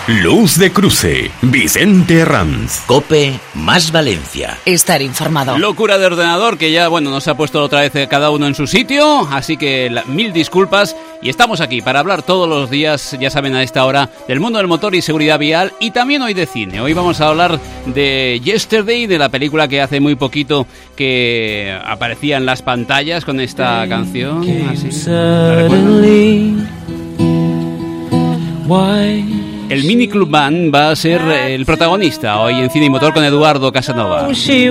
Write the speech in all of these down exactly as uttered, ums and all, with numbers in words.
Luz de Cruce, Vicente Herranz. COPE más Valencia. Estar informado. Locura de ordenador que ya, bueno, nos ha puesto otra vez cada uno en su sitio, así que la, mil disculpas. Y estamos aquí para hablar todos los días, ya saben, a esta hora, del mundo del motor y seguridad vial, y también hoy de cine. Hoy vamos a hablar de Yesterday, de la película que hace muy poquito que aparecía en las pantallas con esta canción. Así, ¿la recuerdan? El Mini Club Band va a ser el protagonista hoy en Cine y Motor con Eduardo Casanova.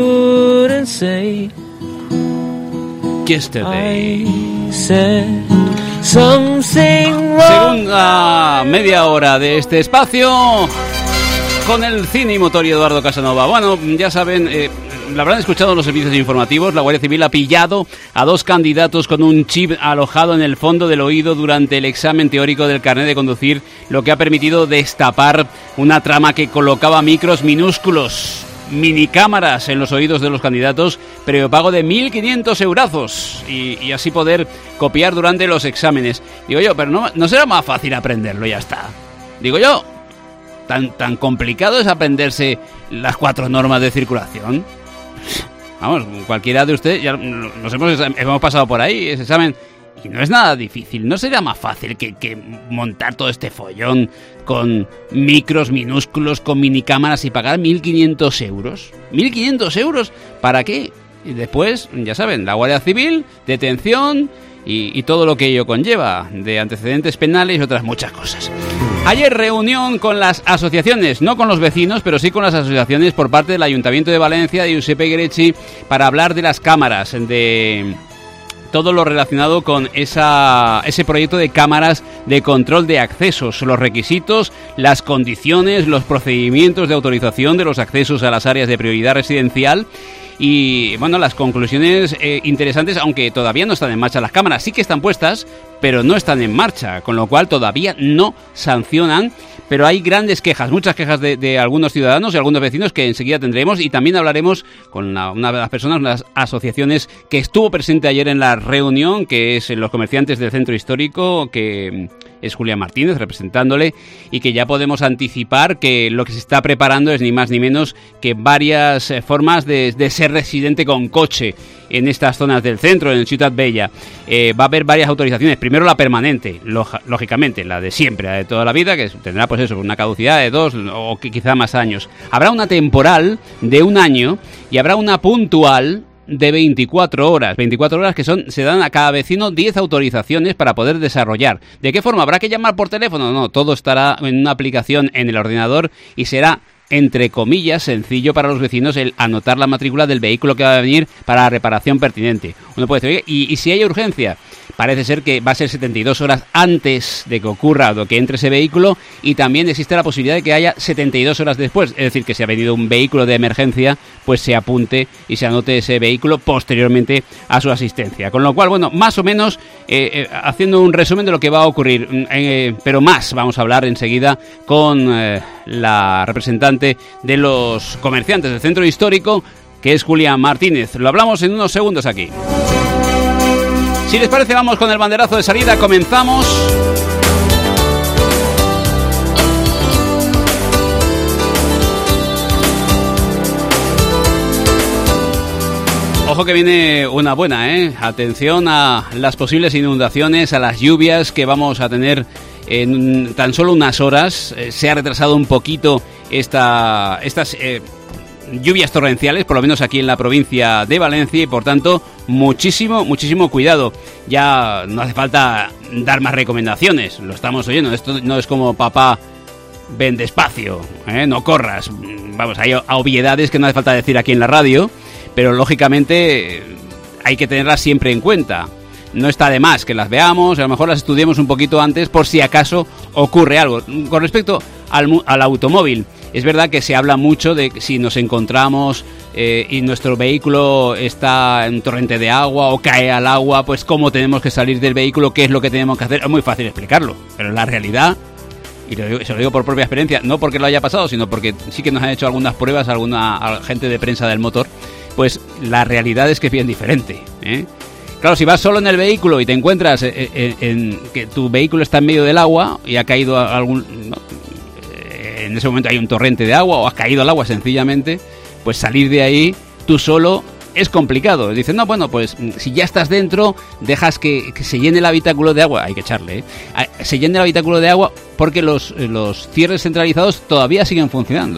Yesterday. Segunda media hora de este espacio con el Cine y Motor y Eduardo Casanova. Bueno, ya saben, eh, la habrán escuchado en los servicios informativos. La Guardia Civil ha pillado a dos candidatos con un chip alojado en el fondo del oído durante el examen teórico del carnet de conducir, lo que ha permitido destapar una trama que colocaba micros minúsculos, minicámaras en los oídos de los candidatos, prepago de mil quinientos eurazos y, y así poder copiar durante los exámenes. Digo yo, pero no, no será más fácil aprenderlo, ya está. Digo yo, ¿tan, tan complicado es aprenderse las cuatro normas de circulación? Vamos, cualquiera de ustedes, ya nos hemos, hemos pasado por ahí ese examen y no es nada difícil. ¿No sería más fácil que, que montar todo este follón con micros minúsculos, con minicámaras y pagar mil quinientos euros? ¿mil quinientos euros? ¿Para qué? Y después, ya saben, la Guardia Civil, detención y, y todo lo que ello conlleva, de antecedentes penales y otras muchas cosas. Ayer reunión con las asociaciones, no con los vecinos, pero sí con las asociaciones por parte del Ayuntamiento de Valencia, de Giuseppe Grechi, para hablar de las cámaras, de todo lo relacionado con esa, ese proyecto de cámaras de control de accesos, los requisitos, las condiciones, los procedimientos de autorización de los accesos a las áreas de prioridad residencial. Y bueno, las conclusiones eh, interesantes, aunque todavía no están en marcha las cámaras, sí que están puestas, pero no están en marcha, con lo cual todavía no sancionan. Pero hay grandes quejas, muchas quejas de, de algunos ciudadanos y algunos vecinos que enseguida tendremos, y también hablaremos con la, una de las personas, unas asociaciones que estuvo presente ayer en la reunión, que es los comerciantes del centro histórico, que es Julián Martínez representándole, y que ya podemos anticipar que lo que se está preparando es ni más ni menos que varias eh, formas de, de ser residente con coche en estas zonas del centro, en Ciutat Bella. Eh, va a haber varias autorizaciones. Primero la permanente, log- lógicamente, la de siempre, la de toda la vida, que tendrá pues eso, una caducidad de dos o quizá más años. Habrá una temporal de un año y habrá una puntual de veinticuatro horas. veinticuatro horas que son, se dan a cada vecino diez autorizaciones para poder desarrollar. ¿De qué forma? ¿Habrá que llamar por teléfono? No, todo estará en una aplicación en el ordenador y será, entre comillas, sencillo para los vecinos el anotar la matrícula del vehículo que va a venir para la reparación pertinente. Uno puede decir, oye, ¿y, y si hay urgencia? Parece ser que va a ser setenta y dos horas antes de que ocurra o de que entre ese vehículo, y también existe la posibilidad de que haya setenta y dos horas después. Es decir, que si ha venido un vehículo de emergencia, pues se apunte y se anote ese vehículo posteriormente a su asistencia. Con lo cual, bueno, más o menos eh, eh, haciendo un resumen de lo que va a ocurrir, eh, pero más vamos a hablar enseguida con eh, la representante de los comerciantes del centro histórico, que es Julián Martínez. Lo hablamos en unos segundos aquí. Si les parece, vamos con el banderazo de salida. Comenzamos. Ojo que viene una buena, ¿eh? Atención a las posibles inundaciones, a las lluvias que vamos a tener en tan solo unas horas. Eh, se ha retrasado un poquito esta, estas eh, lluvias torrenciales, por lo menos aquí en la provincia de Valencia, y por tanto muchísimo, muchísimo cuidado. Ya no hace falta dar más recomendaciones, lo estamos oyendo. Esto no es como papá, ven despacio, ¿eh? No corras. Vamos, hay obviedades que no hace falta decir aquí en la radio, pero lógicamente hay que tenerlas siempre en cuenta. No está de más que las veamos, a lo mejor las estudiemos un poquito antes por si acaso ocurre algo. Con respecto al, al automóvil, es verdad que se habla mucho de si nos encontramos eh, y nuestro vehículo está en un torrente de agua o cae al agua, pues cómo tenemos que salir del vehículo, qué es lo que tenemos que hacer. Es muy fácil explicarlo, pero en la realidad, y lo digo, se lo digo por propia experiencia, no porque lo haya pasado, sino porque sí que nos han hecho algunas pruebas, alguna gente de prensa del motor, pues la realidad es que es bien diferente, ¿eh? Claro, si vas solo en el vehículo y te encuentras en, en, en que tu vehículo está en medio del agua y ha caído algún, ¿no? en ese momento hay un torrente de agua o has caído al agua sencillamente, pues salir de ahí tú solo es complicado. Dicen, no, bueno, pues si ya estás dentro, dejas que, que se llene el habitáculo de agua, hay que echarle, ¿eh? Se llene el habitáculo de agua porque los, los cierres centralizados todavía siguen funcionando.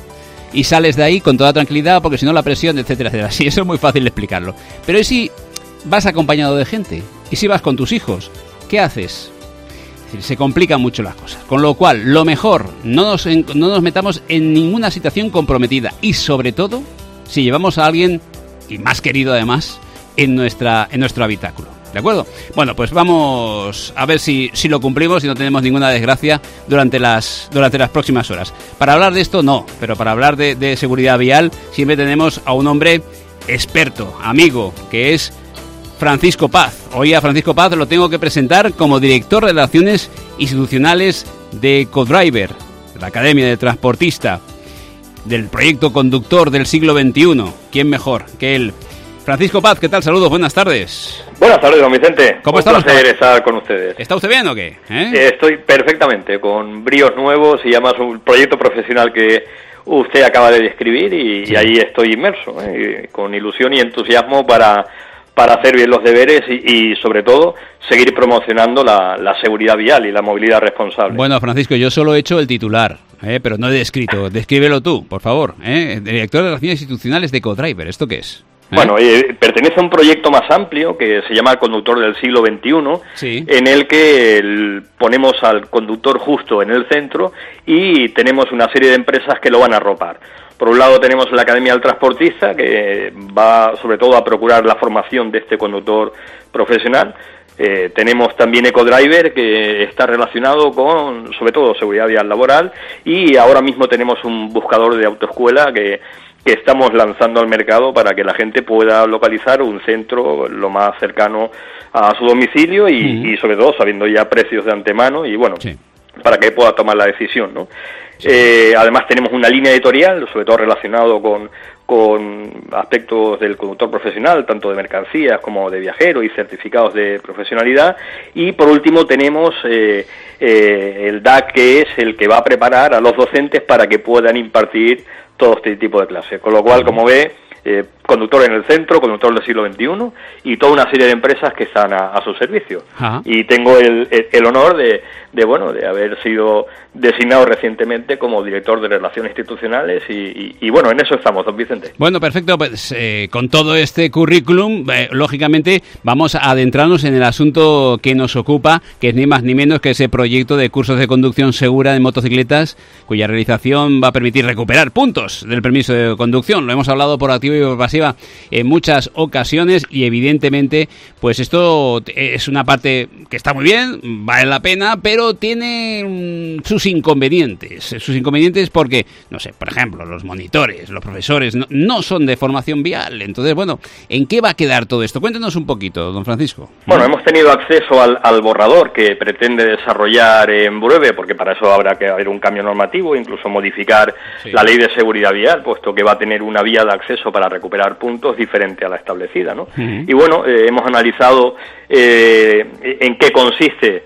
Y sales de ahí con toda tranquilidad porque si no la presión, etcétera, etcétera. Sí, eso es muy fácil de explicarlo. Pero ¿y si vas acompañado de gente? ¿Y si vas con tus hijos? ¿Qué haces? Es decir, se complican mucho las cosas. Con lo cual, lo mejor, no nos, no nos metamos en ninguna situación comprometida. Y sobre todo, si llevamos a alguien, y más querido además, en nuestra en nuestro habitáculo. ¿De acuerdo? Bueno, pues vamos a ver si, si lo cumplimos y no tenemos ninguna desgracia durante las durante las próximas horas. Para hablar de esto, no, pero para hablar de, de seguridad vial siempre tenemos a un hombre experto, amigo, que es Francisco Paz. Hoy a Francisco Paz lo tengo que presentar como director de Relaciones Institucionales de Codriver, de la Academia de Transportista, del proyecto conductor del siglo veintiuno. ¿Quién mejor que él? Francisco Paz, ¿qué tal? Saludos, buenas tardes. Buenas tardes, don Vicente. ¿Cómo estamos? Un placer estamos? estar con ustedes. ¿Está usted bien o qué? ¿Eh? Estoy perfectamente, con bríos nuevos y además un proyecto profesional que usted acaba de describir y, sí. y ahí estoy inmerso, ¿eh? con ilusión y entusiasmo para, para hacer bien los deberes y, y sobre todo, seguir promocionando la, la seguridad vial y la movilidad responsable. Bueno, Francisco, yo solo he hecho el titular, ¿eh? pero no he descrito. Descríbelo tú, por favor. ¿eh? Director de Relaciones Institucionales de Codriver, ¿esto qué es? ¿Eh? Bueno, eh, pertenece a un proyecto más amplio que se llama Conductor del siglo veintiuno, sí. en el que el, ponemos al conductor justo en el centro y tenemos una serie de empresas que lo van a arropar. Por un lado tenemos la Academia del Transportista, que va sobre todo a procurar la formación de este conductor profesional. Eh, tenemos también Ecodriver, que está relacionado con, sobre todo, seguridad vial laboral, y ahora mismo tenemos un buscador de autoescuela que que estamos lanzando al mercado para que la gente pueda localizar un centro lo más cercano a su domicilio y, uh-huh. y sobre todo sabiendo ya precios de antemano y bueno, sí. para que pueda tomar la decisión, ¿no? Sí. Eh, además tenemos una línea editorial, sobre todo relacionado con, con aspectos del conductor profesional, tanto de mercancías como de viajero y certificados de profesionalidad. Y por último tenemos eh, eh, el D A C, que es el que va a preparar a los docentes para que puedan impartir todo este tipo de clases, con lo cual, como ve, eh, conductor en el centro, conductor del siglo veintiuno y toda una serie de empresas que están a, a su servicio. Ajá. Y tengo el, el, el honor de, de, bueno, de haber sido designado recientemente como director de Relaciones Institucionales y, y, y bueno, en eso estamos, don Vicente. Bueno, perfecto, pues eh, con todo este currículum, eh, lógicamente vamos a adentrarnos en el asunto que nos ocupa, que es ni más ni menos que ese proyecto de cursos de conducción segura de motocicletas, cuya realización va a permitir recuperar puntos del permiso de conducción. Lo hemos hablado por activa y por pasiva en muchas ocasiones y evidentemente pues esto es una parte que está muy bien, vale la pena, pero tiene um, sus inconvenientes, sus inconvenientes porque, no sé, por ejemplo, los monitores, los profesores no, no son de formación vial. Entonces, bueno, ¿en qué va a quedar todo esto? Cuéntenos un poquito, don Francisco. Bueno, hemos tenido acceso al, al borrador que pretende desarrollar en breve, porque para eso habrá que haber un cambio normativo, incluso modificar sí. la ley de seguridad vial, puesto que va a tener una vía de acceso para recuperar puntos diferente a la establecida, ¿no? Uh-huh. Y bueno, eh, hemos analizado eh, en qué consiste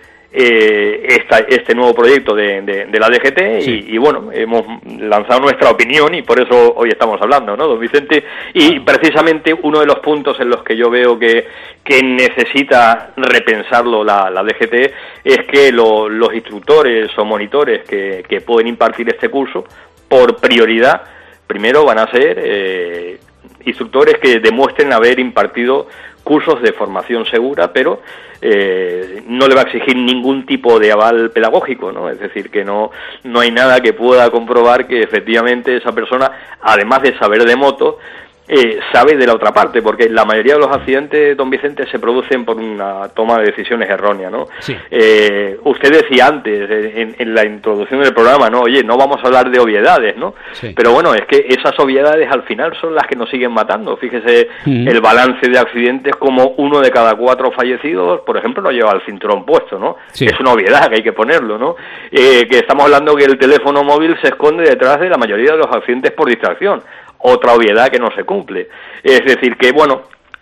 eh, esta, este nuevo proyecto de, de, de la D G T sí. y, y bueno, hemos lanzado nuestra opinión y por eso hoy estamos hablando, ¿no, don Vicente? Y precisamente uno de los puntos en los que yo veo que, que necesita repensarlo la, la D G T es que lo, los instructores o monitores que, que pueden impartir este curso, por prioridad, primero van a ser eh, instructores que demuestren haber impartido cursos de formación segura, pero eh, no le va a exigir ningún tipo de aval pedagógico, ¿no? Es decir, que no, no hay nada que pueda comprobar que efectivamente esa persona, además de saber de moto, Eh, sabe de la otra parte, porque la mayoría de los accidentes, don Vicente, se producen por una toma de decisiones erróneas, ¿no? Sí. Eh, usted decía antes, en, en la introducción del programa, ¿no? Oye, no vamos a hablar de obviedades, ¿no? Sí. Pero bueno, es que esas obviedades al final son las que nos siguen matando. Fíjese mm. el balance de accidentes, como uno de cada cuatro fallecidos, por ejemplo, no lleva el cinturón puesto, ¿no? Sí. Es una obviedad que hay que ponerlo, ¿no? Eh, que estamos hablando que el teléfono móvil se esconde detrás de la mayoría de los accidentes por distracción. Otra obviedad que no se cumple. Es decir, que bueno,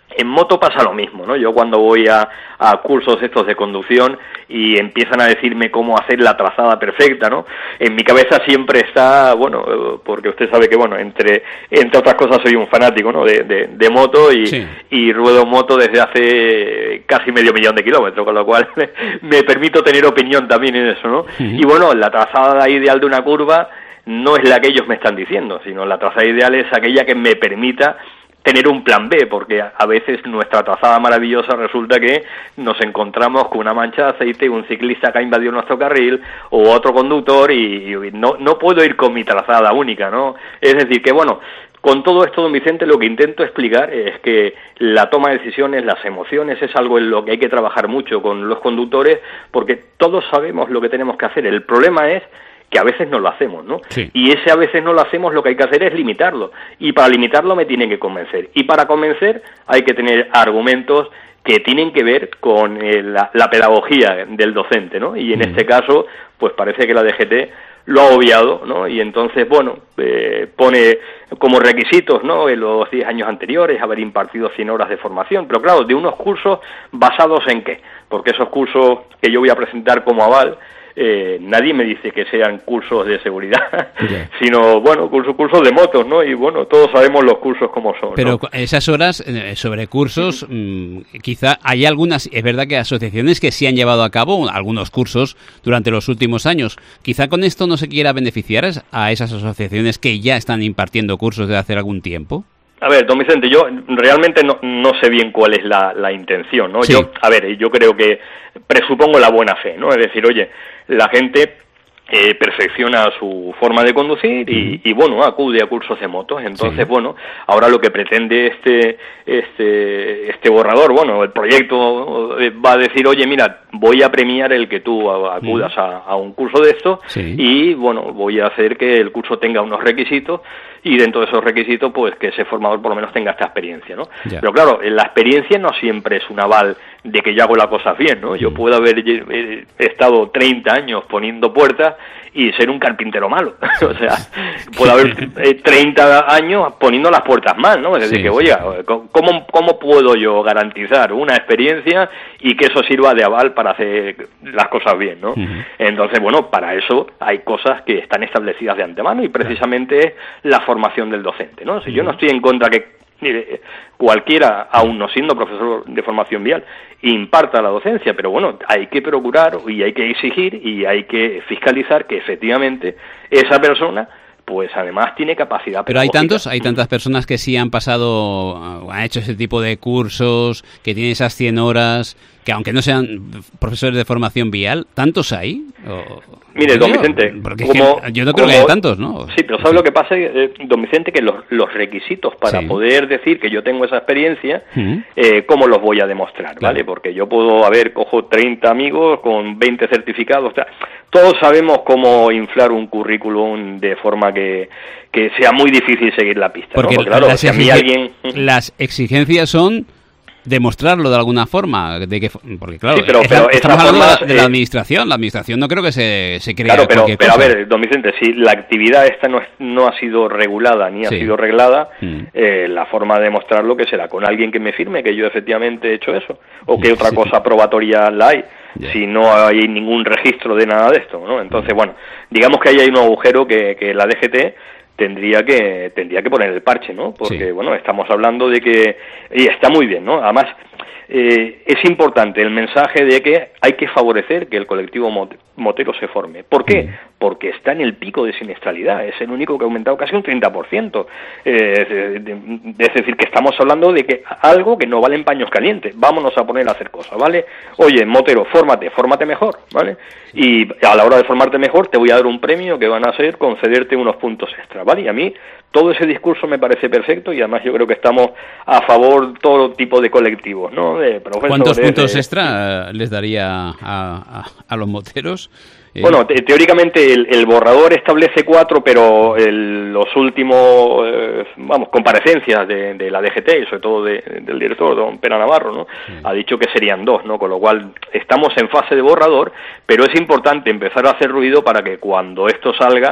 En moto pasa lo mismo, ¿no? Yo cuando voy a, a cursos estos de conducción y empiezan a decirme cómo hacer la trazada perfecta, ¿no? En mi cabeza siempre está, bueno, porque usted sabe que, bueno, entre entre otras cosas soy un fanático, ¿no? De, de, de moto y, sí. y ruedo moto desde hace casi medio millón de kilómetros, con lo cual me permito tener opinión también en eso, ¿no? Uh-huh. Y bueno, la trazada ideal de una curva no es la que ellos me están diciendo, sino la trazada ideal es aquella que me permita tener un plan B, porque a veces nuestra trazada maravillosa resulta que nos encontramos con una mancha de aceite, un ciclista que ha invadido nuestro carril o otro conductor y, y no, no puedo ir con mi trazada única, ¿no? Es decir, que bueno, con todo esto, don Vicente, lo que intento explicar es que la toma de decisiones, las emociones, es algo en lo que hay que trabajar mucho con los conductores, porque todos sabemos lo que tenemos que hacer. El problema es que a veces no lo hacemos, ¿no? Sí. Y ese a veces no lo hacemos, lo que hay que hacer es limitarlo. Y para limitarlo me tienen que convencer. Y para convencer hay que tener argumentos que tienen que ver con eh, la, la pedagogía del docente, ¿no? Y en mm. este caso, pues parece que la D G T lo ha obviado, ¿no? Y entonces, bueno, eh, pone como requisitos, ¿no? En los diez años anteriores, haber impartido cien horas de formación. Pero claro, de unos cursos basados en ¿qué? Porque esos cursos que yo voy a presentar como aval, Eh, nadie me dice que sean cursos de seguridad, yeah. sino, bueno, cursos, cursos de motos, ¿no? Y, bueno, todos sabemos los cursos como son, Pero ¿no? esas horas eh, sobre cursos, mmm, quizá hay algunas, es verdad que asociaciones que sí han llevado a cabo algunos cursos durante los últimos años. Quizá con esto no se quiera beneficiar a esas asociaciones que ya están impartiendo cursos desde hace algún tiempo. A ver, don Vicente, yo realmente no, no sé bien cuál es la, la intención, ¿no? Sí. Yo, a ver, yo creo que presupongo la buena fe, ¿no? Es decir, oye, la gente eh, perfecciona su forma de conducir y, uh-huh. y, bueno, acude a cursos de motos. Entonces, sí. bueno, ahora lo que pretende este este este borrador, bueno, el proyecto va a decir, oye, mira, voy a premiar el que tú acudas uh-huh. a, a un curso de esto sí. y, bueno, voy a hacer que el curso tenga unos requisitos y dentro de esos requisitos, pues, que ese formador por lo menos tenga esta experiencia, ¿no? Ya. Pero claro, la experiencia no siempre es un aval de que yo hago las cosas bien, ¿no? Yo puedo haber eh, estado treinta años poniendo puertas y ser un carpintero malo. O sea, puedo haber eh, treinta años poniendo las puertas mal, ¿no? Es decir, sí, que, oye, ¿cómo, ¿cómo puedo yo garantizar una experiencia y que eso sirva de aval para hacer las cosas bien, ¿no? Uh-huh. Entonces, bueno, para eso hay cosas que están establecidas de antemano y precisamente es la formación del docente, ¿no? Si uh-huh. yo no estoy en contra que mire, cualquiera, aún no siendo profesor de formación vial, imparta la docencia, pero bueno, hay que procurar y hay que exigir y hay que fiscalizar que efectivamente esa persona pues además tiene capacidad pedagógica. Pero hay tantos, hay tantas personas que sí han pasado, han hecho ese tipo de cursos, que tienen esas cien horas, que aunque no sean profesores de formación vial, ¿tantos hay? O, Mire, don Vicente, porque como, yo no creo como, que haya tantos, ¿no? Sí, pero ¿sabe sí. lo que pasa, eh, don Vicente? Que los, los requisitos para sí. poder decir que yo tengo esa experiencia, uh-huh. eh, ¿cómo los voy a demostrar? Claro. ¿Vale? Porque yo puedo, a ver, cojo treinta amigos con veinte certificados, o sea, todos sabemos cómo inflar un currículum de forma que, que sea muy difícil seguir la pista, porque, ¿no? Porque claro, si a mí alguien... Las exigencias son demostrarlo de alguna forma, de que porque claro, sí, pero, esa, pero estamos hablando formas, de, la, de la administración, la administración no creo que se, se crea claro, pero, cualquier pero cosa. a ver, don Vicente, si la actividad esta no, es, no ha sido regulada ni sí. ha sido reglada, mm. eh, la forma de demostrarlo que será con alguien que me firme que yo efectivamente he hecho eso, o que otra sí. cosa probatoria la hay, yeah. si no hay ningún registro de nada de esto, ¿no? Entonces, bueno, digamos que ahí hay un agujero que, que la D G T tendría que tendría que poner el parche, ¿no? Porque, sí. bueno, estamos hablando de que... Y está muy bien, ¿no? Además, eh, es importante el mensaje de que hay que favorecer que el colectivo motero se forme. ¿Por qué? Mm. Porque está en el pico de siniestralidad. Es el único que ha aumentado casi un treinta por ciento. Eh, es decir, que estamos hablando de que algo que no vale en paños calientes. Vámonos a poner a hacer cosas, ¿vale? Oye, motero, fórmate, fórmate mejor, ¿vale? Y a la hora de formarte mejor te voy a dar un premio que van a ser concederte unos puntos extra, ¿vale? Y a mí todo ese discurso me parece perfecto y además yo creo que estamos a favor de todo tipo de colectivos, ¿no? De ¿Cuántos puntos de... extra les daría a, a, a los moteros? Eh... Bueno, te, teóricamente el, el borrador establece cuatro, pero el, los últimos, eh, vamos, comparecencias de, de la D G T y sobre todo de, del director, don Pera Navarro, ¿no? Sí. Ha dicho que serían dos, ¿no? Con lo cual estamos en fase de borrador, pero es importante empezar a hacer ruido para que cuando esto salga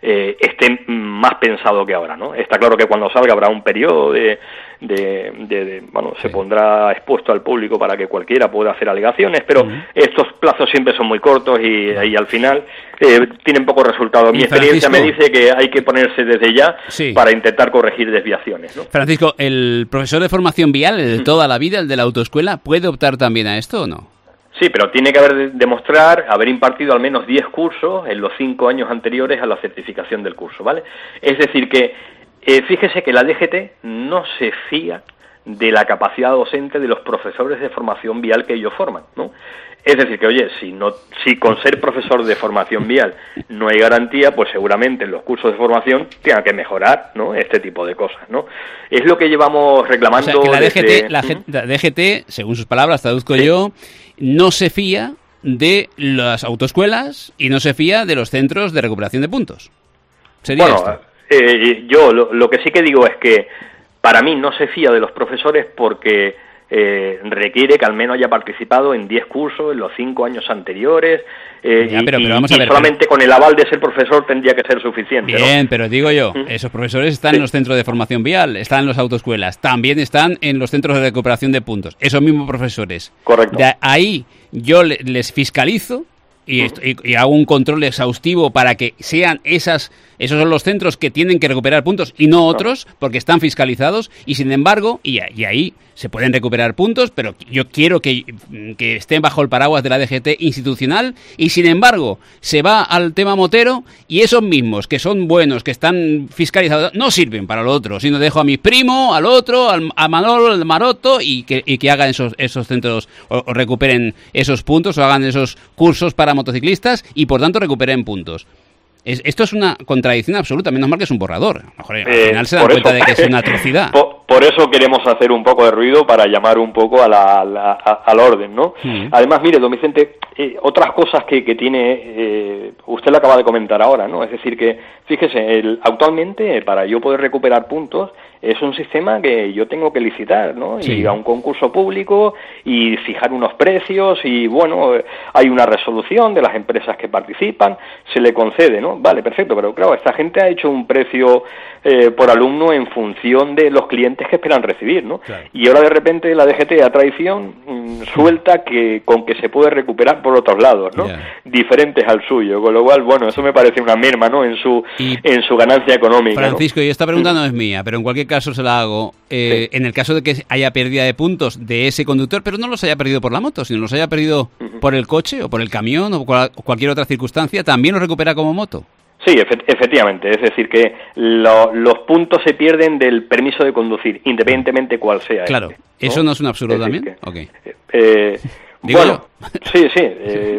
eh, esté más pensado que ahora, ¿no? Está claro que cuando salga habrá un periodo de, de, de, de bueno, sí. se pondrá expuesto al público para que cualquiera pueda hacer alegaciones, pero uh-huh. estos plazos siempre son muy cortos y, uh-huh. y al final eh, tienen poco resultado. Mi experiencia me dice que hay que ponerse desde ya sí. para intentar corregir desviaciones, ¿no? Francisco, ¿el profesor de formación vial, el de toda la vida, el de la autoescuela, puede optar también a esto o no? Sí, pero tiene que haber demostrar, haber impartido al menos diez cursos en los cinco años anteriores a la certificación del curso, ¿vale? Es decir que, eh, fíjese que la D G T no se fía de la capacidad docente de los profesores de formación vial que ellos forman, ¿no? Es decir que, oye, si no, si con ser profesor de formación vial no hay garantía, pues seguramente en los cursos de formación tengan que mejorar, ¿no? Este tipo de cosas, ¿no? Es lo que llevamos reclamando. O sea, que la, desde... D G T, la, ¿Mm? la D G T, según sus palabras, traduzco ¿Sí? yo, no se fía de las autoescuelas y no se fía de los centros de recuperación de puntos. ¿Sería bueno, esto? Eh, yo lo, lo que sí que digo es que para mí no se fía de los profesores porque eh, requiere que al menos haya participado en diez cursos en los cinco años anteriores eh, ya, pero, y, pero vamos y a ver, solamente pero... con el aval de ser profesor tendría que ser suficiente. Bien, ¿no? pero digo yo, ¿Mm? esos profesores están sí. en los centros de formación vial, están en las autoescuelas, también están en los centros de recuperación de puntos, esos mismos profesores. Correcto. De ahí yo le, les fiscalizo y, uh-huh. y, y hago un control exhaustivo para que sean esas esos son los centros que tienen que recuperar puntos y no otros, porque están fiscalizados y sin embargo, y, y ahí se pueden recuperar puntos, pero yo quiero que, que estén bajo el paraguas de la D G T institucional y sin embargo se va al tema motero y esos mismos que son buenos, que están fiscalizados, no sirven para lo otro, sino dejo a mi primo, al otro, al, a Manolo, al Maroto y que, y que hagan esos, esos centros o, o recuperen esos puntos o hagan esos cursos para motociclistas y por tanto recuperen puntos. Es, esto es una contradicción absoluta, menos mal que es un borrador. A lo mejor al eh, final se dan cuenta eso, de que es una atrocidad. Por, por eso queremos hacer un poco de ruido para llamar un poco a la, a la, a, al orden, ¿no? Sí. Además, mire, don Vicente, eh, otras cosas que, que tiene, eh, usted lo acaba de comentar ahora, ¿no? Es decir que, fíjese, el, actualmente para yo poder recuperar puntos es un sistema que yo tengo que licitar, ¿no? Sí. Ir a un concurso público y fijar unos precios y, bueno, hay una resolución de las empresas que participan, se le concede, ¿no? Vale, perfecto, pero claro, esta gente ha hecho un precio eh, por alumno en función de los clientes que esperan recibir, ¿no? Claro. Y ahora de repente la D G T a traición mmm, suelta que con que se puede recuperar por otros lados, ¿no? Yeah. Diferentes al suyo, con lo cual, bueno, eso me parece una merma, ¿no? En su y en su ganancia económica. Francisco, ¿no? Y esta pregunta no es mía, pero en cualquier caso se la hago. Eh, sí. En el caso de que haya pérdida de puntos de ese conductor, pero no los haya perdido por la moto, sino los haya perdido uh-huh. por el coche o por el camión o cual, cualquier otra circunstancia, ¿también los recupera como moto? Sí, efectivamente, es decir, que lo, los puntos se pierden del permiso de conducir, independientemente cuál sea. Claro, este, ¿no? ¿Eso no es un absurdo es también? Que, okay. eh, bueno, sí, sí, eh,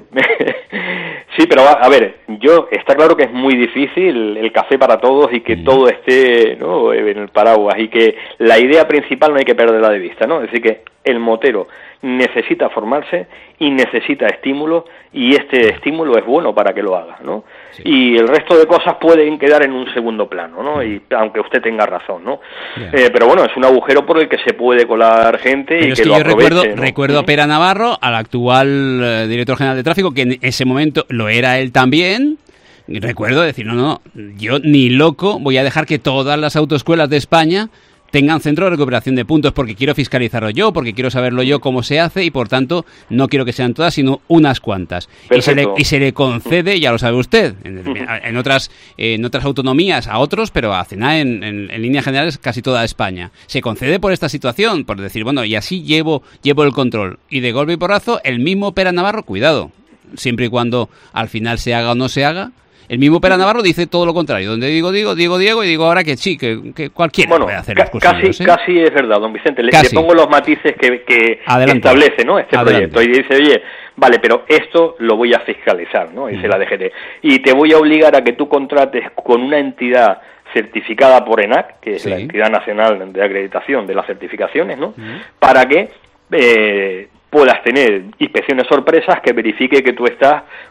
sí, pero a, a ver, yo está claro que es muy difícil el café para todos y que mm. todo esté, ¿no?, en el paraguas y que la idea principal no hay que perderla de vista, ¿no? Es decir, que el motero necesita formarse y necesita estímulo y este estímulo es bueno para que lo haga, ¿no? Sí. Y el resto de cosas pueden quedar en un segundo plano, ¿no? Y aunque usted tenga razón, ¿no? Yeah. Eh, pero bueno, es un agujero por el que se puede colar gente pero y es que, que lo yo aproveche, recuerdo, ¿no? recuerdo a Pera Navarro, al actual eh, director general de tráfico, que en ese momento lo era él también. Y recuerdo decir, no, no, yo ni loco voy a dejar que todas las autoescuelas de España tengan centro de recuperación de puntos porque quiero fiscalizarlo yo, porque quiero saberlo yo cómo se hace y por tanto no quiero que sean todas sino unas cuantas. Y se, le, y se le concede, ya lo sabe usted, en, en otras en otras autonomías a otros, pero a CENA en, en, en líneas generales casi toda España. Se concede por esta situación, por decir, bueno, y así llevo llevo el control. Y de golpe y porrazo, el mismo Pera Navarro, cuidado, siempre y cuando al final se haga o no se haga, el mismo Pera Navarro dice todo lo contrario. Donde digo, digo, digo, Diego, y digo ahora que sí, que, que cualquiera bueno, puede hacer ca- los cursillos, casi, ¿eh? casi es verdad, don Vicente. Le, le pongo los matices que, que establece, ¿no?, este Adelante. proyecto. Y dice, oye, vale, pero esto lo voy a fiscalizar, ¿no? Dice mm. la D G T. Y te voy a obligar a que tú contrates con una entidad certificada por ENAC, que es sí. la entidad nacional de acreditación de las certificaciones, ¿no? Mm. Para que... Eh, puedas tener inspecciones sorpresas que verifique que tú estás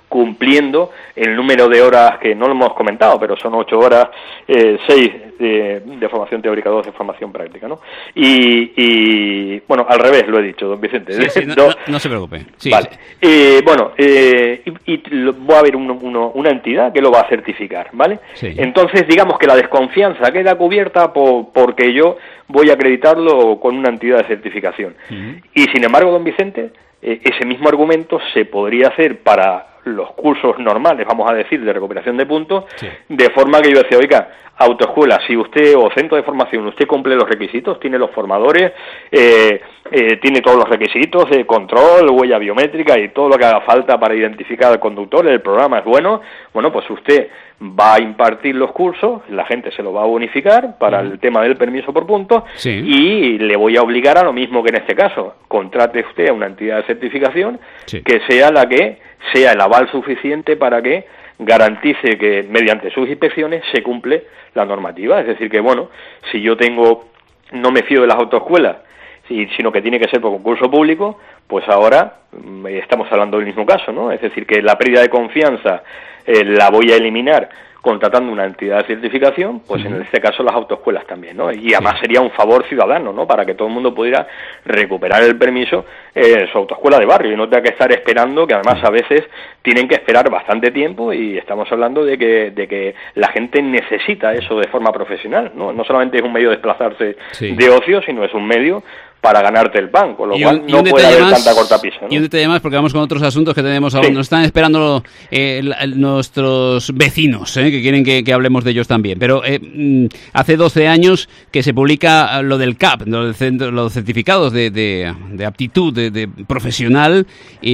cumpliendo el número de horas que no lo hemos comentado, pero son ocho horas, eh, seis de, de formación teórica, dos de formación práctica, ¿no? Y, y bueno, al revés lo he dicho, don Vicente. Sí, sí, no, no, no, no se preocupe. Sí, vale. Sí. Eh, bueno, eh, y, y va a haber uno, uno, una entidad que lo va a certificar, ¿vale? Sí. Entonces, digamos que la desconfianza queda cubierta por, porque yo voy a acreditarlo con una entidad de certificación. Uh-huh. Y sin embargo, don Vicente, eh, ese mismo argumento se podría hacer para los cursos normales, vamos a decir, de recuperación de puntos, sí. De forma que yo decía, oiga, autoescuela, si usted, o centro de formación, usted cumple los requisitos, tiene los formadores, eh, eh, tiene todos los requisitos de control, huella biométrica y todo lo que haga falta para identificar al conductor, el programa es bueno, bueno, pues usted va a impartir los cursos, la gente se lo va a bonificar para uh-huh. el tema del permiso por puntos, sí. Y le voy a obligar a lo mismo que en este caso, contrate usted a una entidad de certificación, sí. Que sea la que sea el aval suficiente para que garantice que mediante sus inspecciones se cumple la normativa. Es decir, que bueno, si yo tengo, no me fío de las autoescuelas, sino que tiene que ser por concurso público, pues ahora estamos hablando del mismo caso, ¿no? Es decir, que la pérdida de confianza eh, la voy a eliminar contratando una entidad de certificación, pues uh-huh. en este caso las autoescuelas también, ¿no? Y además sí. sería un favor ciudadano, ¿no? Para que todo el mundo pudiera recuperar el permiso en eh, su autoescuela de barrio y no tenga que estar esperando, que además a veces tienen que esperar bastante tiempo y estamos hablando de que de que la gente necesita eso de forma profesional, ¿no? No solamente es un medio de desplazarse sí. de ocio, sino es un medio para ganarte el pan, con lo y cual un, no puede haber más, tanta cortapisa, ¿no? Y un detalle más, porque vamos con otros asuntos que tenemos aún. Sí. Nos están esperando eh, nuestros vecinos, eh, que quieren que, que hablemos de ellos también. Pero eh, hace doce años que se publica lo del C A P, lo del centro, los certificados de, de, de aptitud de, de profesional,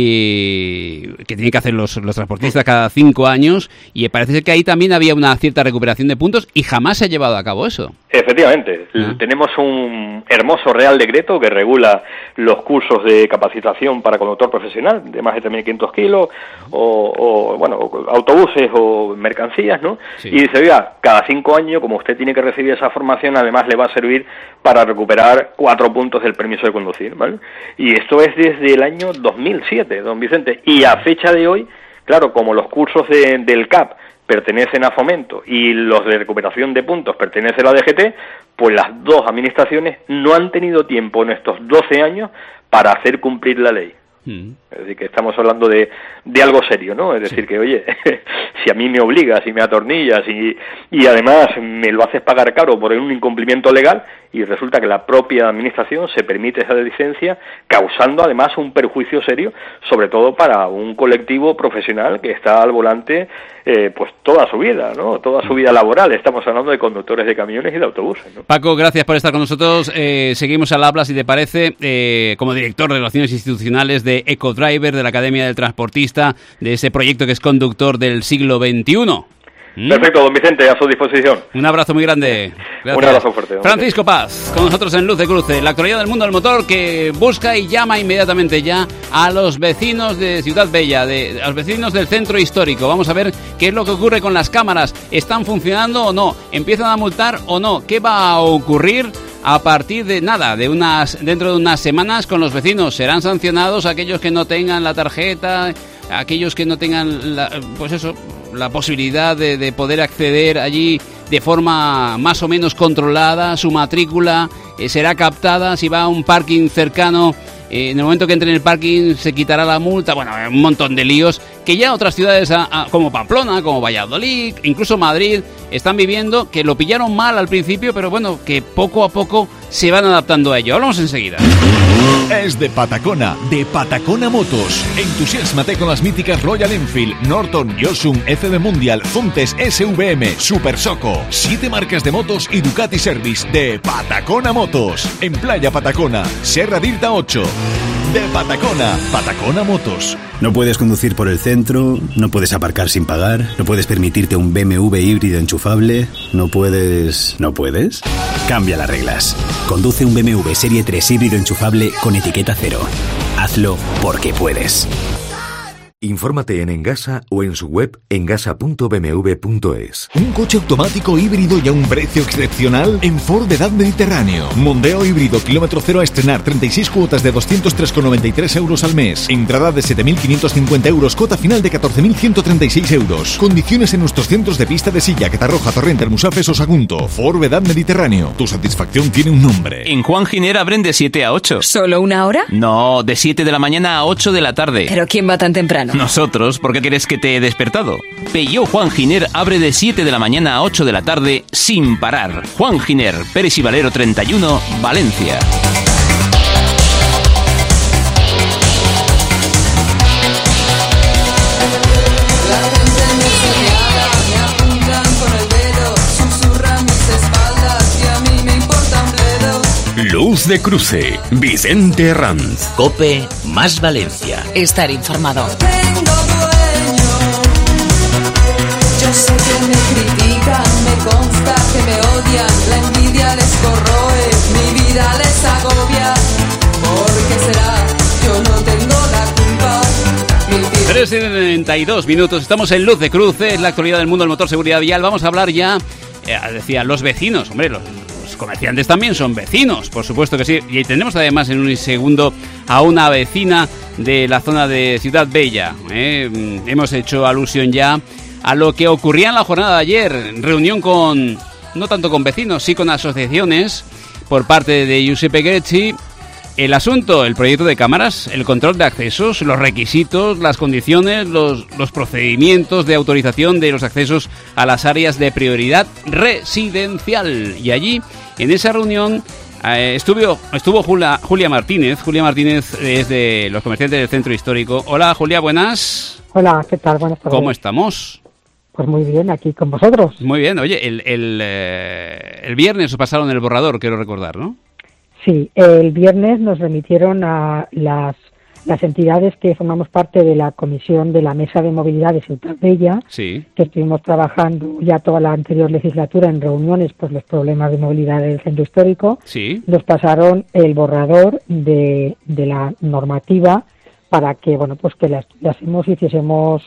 y que tienen que hacer los, los transportistas cada cinco años, y parece ser que ahí también había una cierta recuperación de puntos y jamás se ha llevado a cabo eso. Efectivamente. ¿Ah? Tenemos un hermoso Real Decreto que regula los cursos de capacitación para conductor profesional de más de tres mil quinientos kilos o, o bueno, autobuses o mercancías, ¿no? Sí. Y dice, oiga, cada cinco años, como usted tiene que recibir esa formación, además le va a servir para recuperar cuatro puntos del permiso de conducir, ¿vale? Y esto es desde el año dos mil siete, don Vicente, y a fecha de hoy, claro, como los cursos de, del C A P pertenecen a Fomento y los de recuperación de puntos pertenecen a la D G T, pues las dos administraciones no han tenido tiempo en estos doce años para hacer cumplir la ley. Mm. Es decir, que estamos hablando de, de algo serio, ¿no? Es decir, sí. que, oye, si a mí me obligas y me atornillas y, y además me lo haces pagar caro por un incumplimiento legal y resulta que la propia administración se permite esa licencia, causando además un perjuicio serio, sobre todo para un colectivo profesional que está al volante eh, pues toda su vida, ¿no? Toda su vida laboral. Estamos hablando de conductores de camiones y de autobuses, ¿no? Paco, gracias por estar con nosotros. Eh, seguimos al habla, si te parece, eh, como director de Relaciones Institucionales de EcoDriver, de la Academia del Transportista, de ese proyecto que es Conductor del Siglo veintiuno. Perfecto, don Vicente, a su disposición. Un abrazo muy grande. Gracias. Un abrazo fuerte. Francisco Paz, con nosotros en Luz de Cruce, la actualidad del mundo del motor, que busca y llama inmediatamente ya a los vecinos de Ciudad Bella, de, a los vecinos del centro histórico. Vamos a ver qué es lo que ocurre con las cámaras. ¿Están funcionando o no? ¿Empiezan a multar o no? ¿Qué va a ocurrir a partir de nada, de unas dentro de unas semanas con los vecinos? ¿Serán sancionados aquellos que no tengan la tarjeta, aquellos que no tengan la, pues eso, la posibilidad de, de poder acceder allí de forma más o menos controlada? Su matrícula eh, será captada. Si va a un parking cercano, eh, en el momento que entre en el parking se quitará la multa. Bueno, un montón de líos que ya otras ciudades a, a, como Pamplona, como Valladolid, incluso Madrid, están viviendo, que lo pillaron mal al principio, pero bueno, que poco a poco se van adaptando a ello. Hablamos enseguida. Es de Patacona, de Patacona Motos. Entusiasmate con las míticas Royal Enfield, Norton, Yosung, F B Mundial, Zontes, S V M, Super Soco. Siete marcas de motos y Ducati Service de Patacona Motos. En Playa Patacona, Serra d'Irta ocho. De Patacona, Patacona Motos. No puedes conducir por el centro, no puedes aparcar sin pagar, no puedes permitirte un B M W híbrido enchufable, no puedes... ¿No puedes? Cambia las reglas. Conduce un B M W Serie tres híbrido enchufable con etiqueta cero. Hazlo porque puedes. Infórmate en Engasa o en su web engasa punto b m w punto es. ¿Un coche automático híbrido y a un precio excepcional? En Ford Edad Mediterráneo. Mondeo híbrido kilómetro cero a estrenar, treinta y seis cuotas de doscientos tres con noventa y tres euros al mes. Entrada de siete mil quinientos cincuenta euros, cuota final de catorce mil ciento treinta y seis euros. Condiciones en nuestros centros de pista de Silla, Catarroja, Torrente, Almusafes o Sagunto. Ford Edad Mediterráneo. Tu satisfacción tiene un nombre. En Juan Giner abren de siete a ocho. ¿Solo una hora? No, de siete de la mañana a ocho de la tarde. ¿Pero quién va tan temprano? Nosotros, ¿por qué crees que te he despertado? Peugeot Juan Giner abre de siete de la mañana a ocho de la tarde sin parar. Juan Giner, Pérez y Valero treinta y uno, Valencia. Luz de cruce, Vicente Herranz. COPE más Valencia. Estar informado. Yo sé que me critican, me consta que me odian, la envidia les corroe, mi vida les agobia. ¿Por qué será? Yo no tengo la culpa. tres y treinta y dos minutos, estamos en Luz de Cruce, es la actualidad del mundo del motor, seguridad vial. Vamos a hablar ya, eh, decía, los vecinos, hombre, los, los comerciantes también son vecinos, por supuesto que sí. Y tenemos además en un segundo a una vecina de la zona de Ciudad Bella. Eh. Hemos hecho alusión ya a lo que ocurría en la jornada de ayer, reunión con, no tanto con vecinos, sí con asociaciones, por parte de Giuseppe Greci. El asunto, el proyecto de cámaras, el control de accesos, los requisitos, las condiciones, los, los procedimientos de autorización de los accesos a las áreas de prioridad residencial. Y allí, en esa reunión, eh, estuvo, estuvo Julia, Julia Martínez. Julia Martínez es de los comerciantes del Centro Histórico. Hola, Julia, buenas. Hola, ¿qué tal? Buenas tardes. ¿Cómo estamos? Pues muy bien, aquí con vosotros. Muy bien. Oye, el, el, eh, el viernes os pasaron el borrador, quiero recordar, ¿no? Sí, el viernes nos remitieron a las, las entidades que formamos parte de la comisión de la Mesa de Movilidad de Ciudad Bella, sí, que estuvimos trabajando ya toda la anterior legislatura en reuniones por los problemas de movilidad del centro histórico. Sí. Nos pasaron el borrador de, de la normativa para que, bueno, pues que la estudiásemos y hiciésemos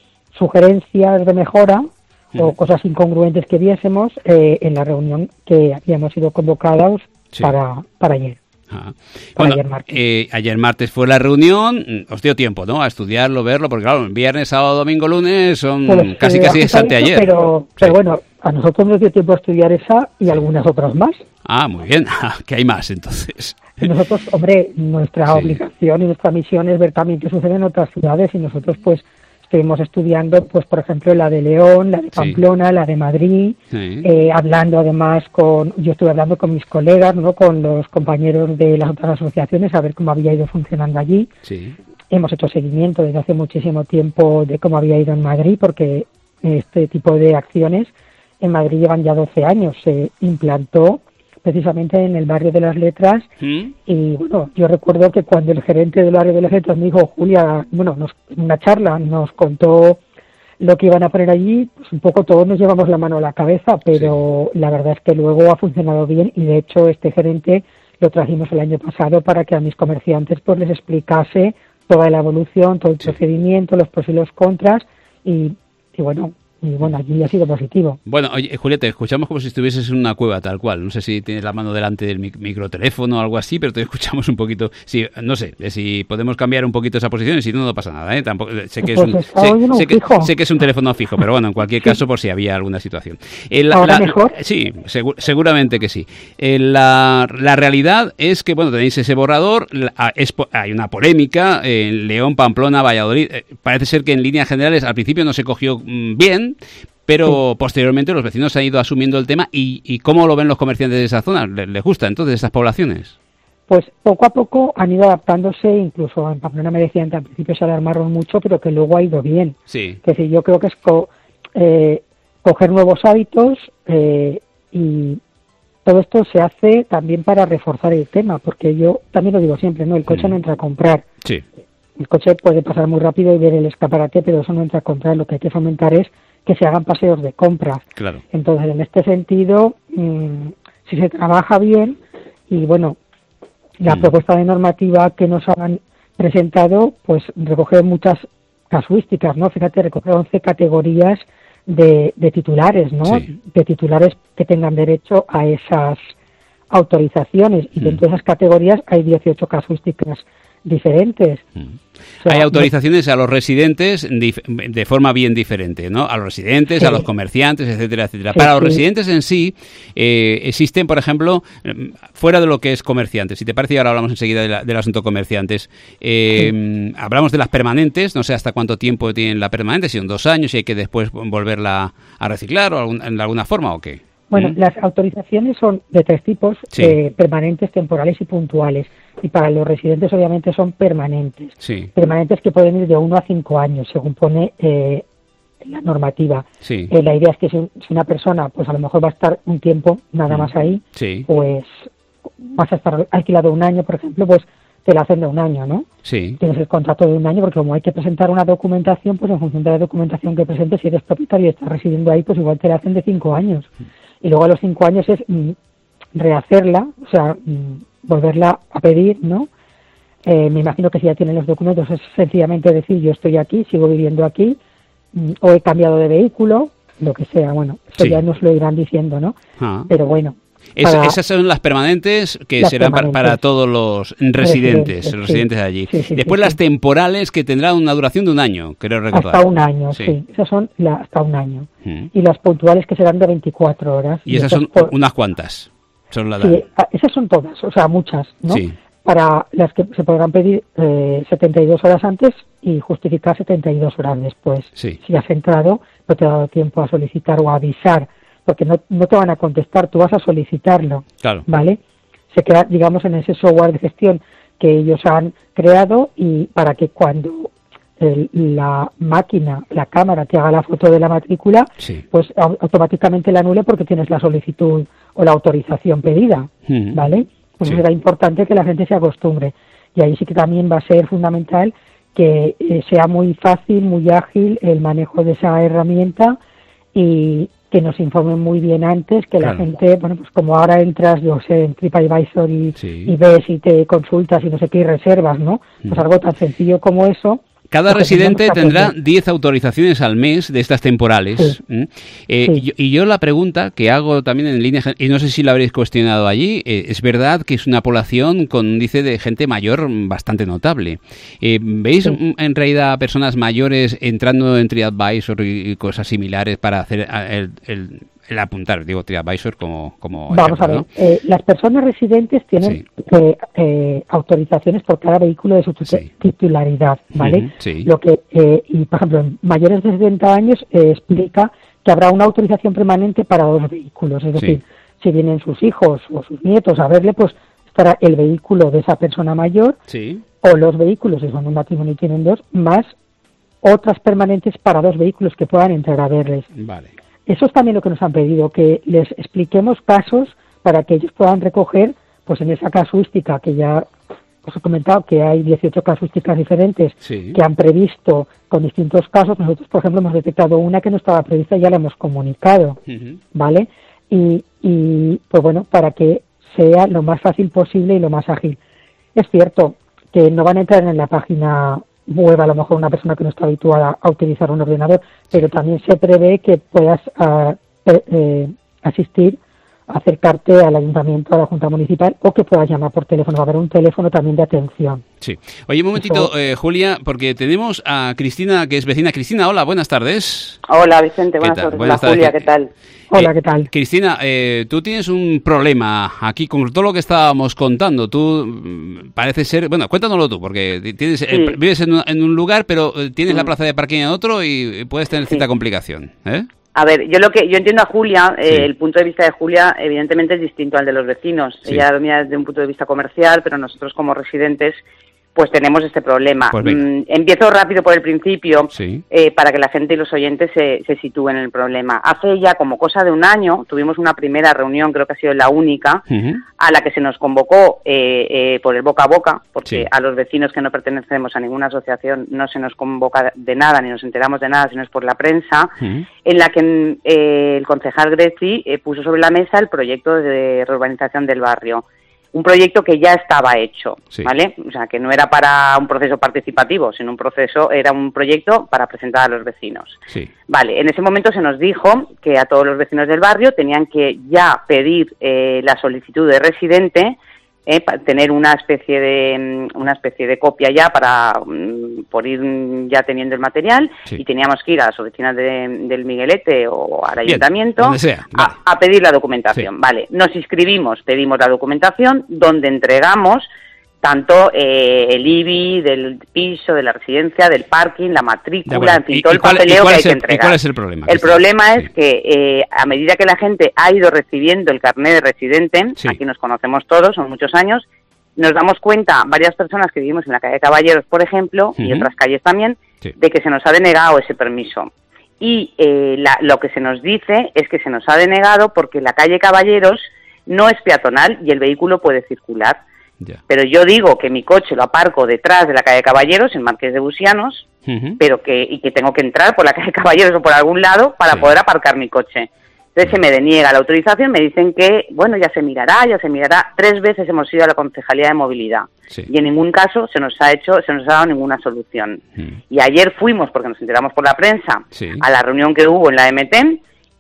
sugerencias de mejora o cosas incongruentes que viésemos eh, en la reunión que habíamos sido convocados. Sí. Para, para ayer. Ah. Para bueno, ayer martes. Eh, ayer martes fue la reunión, os dio tiempo, ¿no? A estudiarlo, verlo, porque claro, viernes, sábado, domingo, lunes son pues, casi eh, casi de anteayer. Pero, sí. pero bueno, a nosotros nos dio tiempo a estudiar esa y algunas otras más. Ah, muy bien, que hay más entonces. Nosotros, hombre, nuestra sí. obligación y nuestra misión es ver también qué sucede en otras ciudades y nosotros pues estuvimos estudiando, pues por ejemplo, la de León, la de Pamplona, sí. la de Madrid, sí. eh, hablando además con, yo estuve hablando con mis colegas, ¿no? Con los compañeros de las otras asociaciones, a ver cómo había ido funcionando allí. Sí. Hemos hecho seguimiento desde hace muchísimo tiempo de cómo había ido en Madrid, porque este tipo de acciones en Madrid llevan ya doce años. Se implantó precisamente en el barrio de las Letras, ¿Mm? y bueno, yo recuerdo que cuando el gerente del barrio de las Letras me dijo, Julia, bueno, nos, en una charla nos contó lo que iban a poner allí, pues un poco todos nos llevamos la mano a la cabeza, pero sí. la verdad es que luego ha funcionado bien y de hecho este gerente lo trajimos el año pasado para que a mis comerciantes pues les explicase toda la evolución, todo el sí. procedimiento, los pros y los contras y, y bueno, y bueno, allí ha sido positivo. Bueno, oye, Julia, te escuchamos como si estuvieses en una cueva tal cual. No sé si tienes la mano delante del mic- microteléfono o algo así, pero te escuchamos un poquito. Sí, no sé, si podemos cambiar un poquito esa posición y si no, no pasa nada, ¿eh? Tampoco, sé que es pues un, sé, un sé, que, sé que es un teléfono fijo, pero bueno, en cualquier caso, por si había alguna situación. Eh, la, ¿Ahora la, mejor? Sí, segu- seguramente que sí. Eh, la, la realidad es que, bueno, tenéis ese borrador, la, es, hay una polémica en León, Pamplona, Valladolid. Eh, parece ser que en líneas generales al principio no se cogió mmm, bien, pero sí. posteriormente los vecinos han ido asumiendo el tema y, y ¿cómo lo ven los comerciantes de esa zona? ¿Les, les gusta entonces estas poblaciones? Pues poco a poco han ido adaptándose, incluso en Pamplona me decían que al principio se alarmaron mucho, pero que luego ha ido bien. Sí. Que sí, yo creo que es co- eh, coger nuevos hábitos eh, y todo esto se hace también para reforzar el tema, porque yo también lo digo siempre, ¿no? El coche mm. no entra a comprar. Sí. El coche puede pasar muy rápido y ver el escaparate, pero eso no entra a comprar. Lo que hay que fomentar es que se hagan paseos de compras. Claro. Entonces, en este sentido, mmm, si se trabaja bien, y bueno, la mm. propuesta de normativa que nos han presentado, pues recoge muchas casuísticas, ¿no? Fíjate, recoger once categorías de, de titulares, ¿no? Sí. De titulares que tengan derecho a esas autorizaciones, y dentro de esas categorías hay dieciocho casuísticas diferentes. Mm. O sea, hay autorizaciones a los residentes de forma bien diferente, ¿no? A los residentes, sí. a los comerciantes, etcétera, etcétera. Sí, Para sí. los residentes en sí, eh, existen, por ejemplo, fuera de lo que es comerciantes. Si te parece, ahora hablamos enseguida de la, del asunto comerciantes. Eh, sí. Hablamos de las permanentes, no sé hasta cuánto tiempo tienen la permanente, si son dos años y hay que después volverla a reciclar o algún, en alguna forma o qué. Bueno, ¿Mm? las autorizaciones son de tres tipos, sí. eh, permanentes, temporales y puntuales. Y para los residentes, obviamente, son permanentes. Sí. Permanentes que pueden ir de uno a cinco años, según pone eh, la normativa. Sí. Eh, la idea es que si, si una persona, pues a lo mejor va a estar un tiempo nada más ahí, sí. pues vas a estar alquilado un año, por ejemplo, pues te la hacen de un año, ¿no? Sí. Tienes el contrato de un año, porque como hay que presentar una documentación, pues en función de la documentación que presentes, si eres propietario y estás residiendo ahí, pues igual te la hacen de cinco años. Y luego a los cinco años es mm, rehacerla, o sea, mm, volverla a pedir, ¿no? Eh, me imagino que si ya tienen los documentos es sencillamente decir, yo estoy aquí, sigo viviendo aquí, mm, o he cambiado de vehículo, lo que sea, bueno, eso sí. ya nos lo irán diciendo, ¿no? Ah. Pero bueno. Es, esas son las permanentes que las serán permanentes. Para, para todos los residentes, residentes, los residentes sí. de allí. Sí, sí, Después sí, las sí. temporales que tendrán una duración de un año, creo recordar. Hasta un año, sí. sí. Esas son la, hasta un año. Mm. Y las puntuales que serán de veinticuatro horas. Y, y esas son por... unas cuantas. Son la sí, esas son todas, o sea, muchas, ¿no? Sí. Para las que se podrán pedir eh, setenta y dos horas antes y justificar setenta y dos horas después. Sí. Si has entrado, no te ha dado tiempo a solicitar o a avisar, porque no, no te van a contestar, tú vas a solicitarlo, claro. ¿vale? Se queda, digamos, en ese software de gestión que ellos han creado, y para que cuando el, la máquina, la cámara te haga la foto de la matrícula, sí. pues automáticamente la anule porque tienes la solicitud o la autorización pedida, mm. ¿vale? Pues sí. será importante que la gente se acostumbre, y ahí sí que también va a ser fundamental que eh, sea muy fácil, muy ágil el manejo de esa herramienta, y que nos informen muy bien antes, que claro. la gente, bueno, pues como ahora entras, yo sé, en TripAdvisor y, sí. y ves y te consultas y no sé qué y reservas, ¿no? Pues mm. algo tan sencillo como eso. Cada residente tendrá diez autorizaciones al mes de estas temporales. Sí. Eh, sí. y, yo, y yo la pregunta que hago también en línea, y no sé si la habréis cuestionado allí, eh, es verdad que es una población con un índice de gente mayor bastante notable. Eh, ¿Veis sí. en realidad personas mayores entrando en TripAdvisor y, y cosas similares para hacer el, el, el apuntar? Digo TripAdvisor como, como Vamos ejemplo, a ver, ¿no? eh, las personas residentes tienen Sí. eh, eh, autorizaciones por cada vehículo de su Sí. titularidad, ¿vale? Uh-huh, sí. Lo que eh, y por ejemplo, en mayores de setenta años eh, explica que habrá una autorización permanente para dos vehículos, es decir, Sí. si vienen sus hijos o sus nietos a verle, pues estará el vehículo de esa persona mayor Sí. o los vehículos, si son un matrimonio y tienen dos, más otras permanentes para dos vehículos que puedan entrar a verles. Vale. Eso es también lo que nos han pedido, que les expliquemos casos para que ellos puedan recoger, pues en esa casuística que ya os he comentado, que hay dieciocho casuísticas diferentes Sí. que han previsto con distintos casos. Nosotros, por ejemplo, hemos detectado una que no estaba prevista y ya la hemos comunicado, Uh-huh. ¿vale? Y, y, pues bueno, para que sea lo más fácil posible y lo más ágil. Es cierto que no van a entrar en la página web a lo mejor una persona que no está habituada a utilizar un ordenador, pero también se prevé que puedas uh, eh, eh, asistir, acercarte al ayuntamiento, a la Junta Municipal, o que puedas llamar por teléfono. Va a haber un teléfono también de atención. Sí. Oye, un momentito, Eso... eh, Julia, porque tenemos a Cristina, que es vecina. Cristina, hola, buenas tardes. Hola, Vicente, buenas tal? tardes. Buenas Hola, tardes. Julia, ¿qué tal? Hola, Eh, ¿qué tal? Cristina, eh, tú tienes un problema aquí con todo lo que estábamos contando. Tú mm, parece ser... Bueno, cuéntanoslo tú, porque tienes, Sí. eh, vives en un, en un lugar, pero eh, tienes Mm. la plaza de parking en otro y puedes tener Sí. cierta complicación, ¿eh? A ver, yo lo que yo entiendo a Julia, eh, Sí. el punto de vista de Julia evidentemente es distinto al de los vecinos. Sí. Ella lo mira desde un punto de vista comercial, pero nosotros como residentes pues tenemos este problema. Pues venga. Mm, empiezo rápido por el principio, Sí. eh, para que la gente y los oyentes se, se sitúen en el problema. Hace ya como cosa de un año tuvimos una primera reunión, creo que ha sido la única, Uh-huh. a la que se nos convocó eh, eh, por el boca a boca, porque Sí. a los vecinos que no pertenecemos a ninguna asociación no se nos convoca de nada, ni nos enteramos de nada, sino es por la prensa, Uh-huh. en la que eh, el concejal Greci eh, puso sobre la mesa el proyecto de reurbanización del barrio. un proyecto que ya estaba hecho, sí. ¿vale? O sea, que no era para un proceso participativo, sino un proceso, era un proyecto para presentar a los vecinos. Sí. Vale, en ese momento se nos dijo que a todos los vecinos del barrio tenían que ya pedir eh, la solicitud de residente, eh, para tener una especie de una especie de copia ya para um, por ir ya teniendo el material, sí. y teníamos que ir a las oficinas de, del Miguelete o al Bien, ayuntamiento donde sea, vale. a, a pedir la documentación. Sí. Vale, nos inscribimos, pedimos la documentación, donde entregamos tanto eh, el I B I del piso, de la residencia, del parking, la matrícula, acuerdo. en fin, ¿Y- todo y el cuál- y papeleo cuál que hay es que el- y entregar. cuál es el problema, El Cristina? problema es Sí. que eh, a medida que la gente ha ido recibiendo el carnet de residente, Sí. aquí nos conocemos todos, son muchos años, nos damos cuenta, varias personas que vivimos en la calle Caballeros, por ejemplo, y Ujú. otras calles también, Sí. de que se nos ha denegado ese permiso. Y eh, la- lo que se nos dice es que se nos ha denegado porque la calle Caballeros no es peatonal y el vehículo puede circular. Ya. Pero yo digo que mi coche lo aparco detrás de la calle Caballeros, en Marqués de Busianos, Ujú. pero que y que tengo que entrar por la calle Caballeros o por algún lado para Sí. poder aparcar mi coche. Entonces se me deniega la autorización, me dicen que, bueno, ya se mirará, ya se mirará. Tres veces hemos ido a la Concejalía de Movilidad Sí. y en ningún caso se nos ha hecho, se nos ha dado ninguna solución. Mm. Y ayer fuimos, porque nos enteramos por la prensa, Sí. a la reunión que hubo en la M T E M